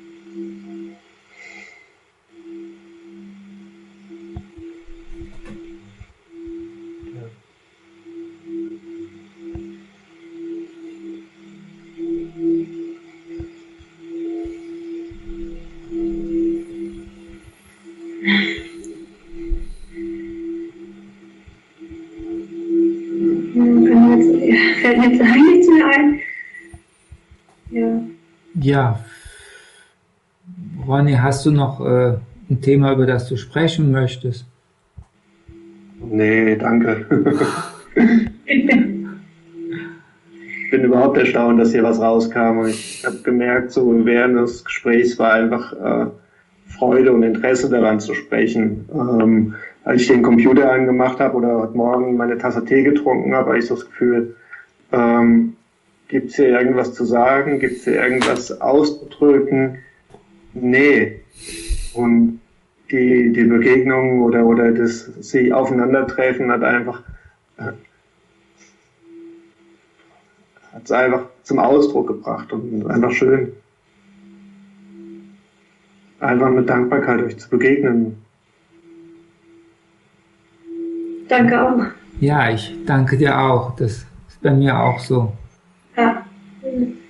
Fällt mir jetzt eigentlich nichts mehr ein. Ja. Ja. Ronny, hast du noch äh, ein Thema, über das du sprechen möchtest? Nee, danke. Ich bin überhaupt erstaunt, dass hier was rauskam. Und ich habe gemerkt, so während des Gesprächs war einfach äh, Freude und Interesse daran zu sprechen. Ähm, als ich den Computer angemacht habe oder heute Morgen meine Tasse Tee getrunken habe, habe ich so das Gefühl, ähm, gibt es hier irgendwas zu sagen? Gibt es hier irgendwas auszudrücken? Nee. Und die, die Begegnung oder, oder das sich Aufeinandertreffen hat einfach äh, hat es einfach zum Ausdruck gebracht und einfach schön. Einfach mit Dankbarkeit euch zu begegnen. Danke auch. Ja, ich danke dir auch. Das ist bei mir auch so. Ja.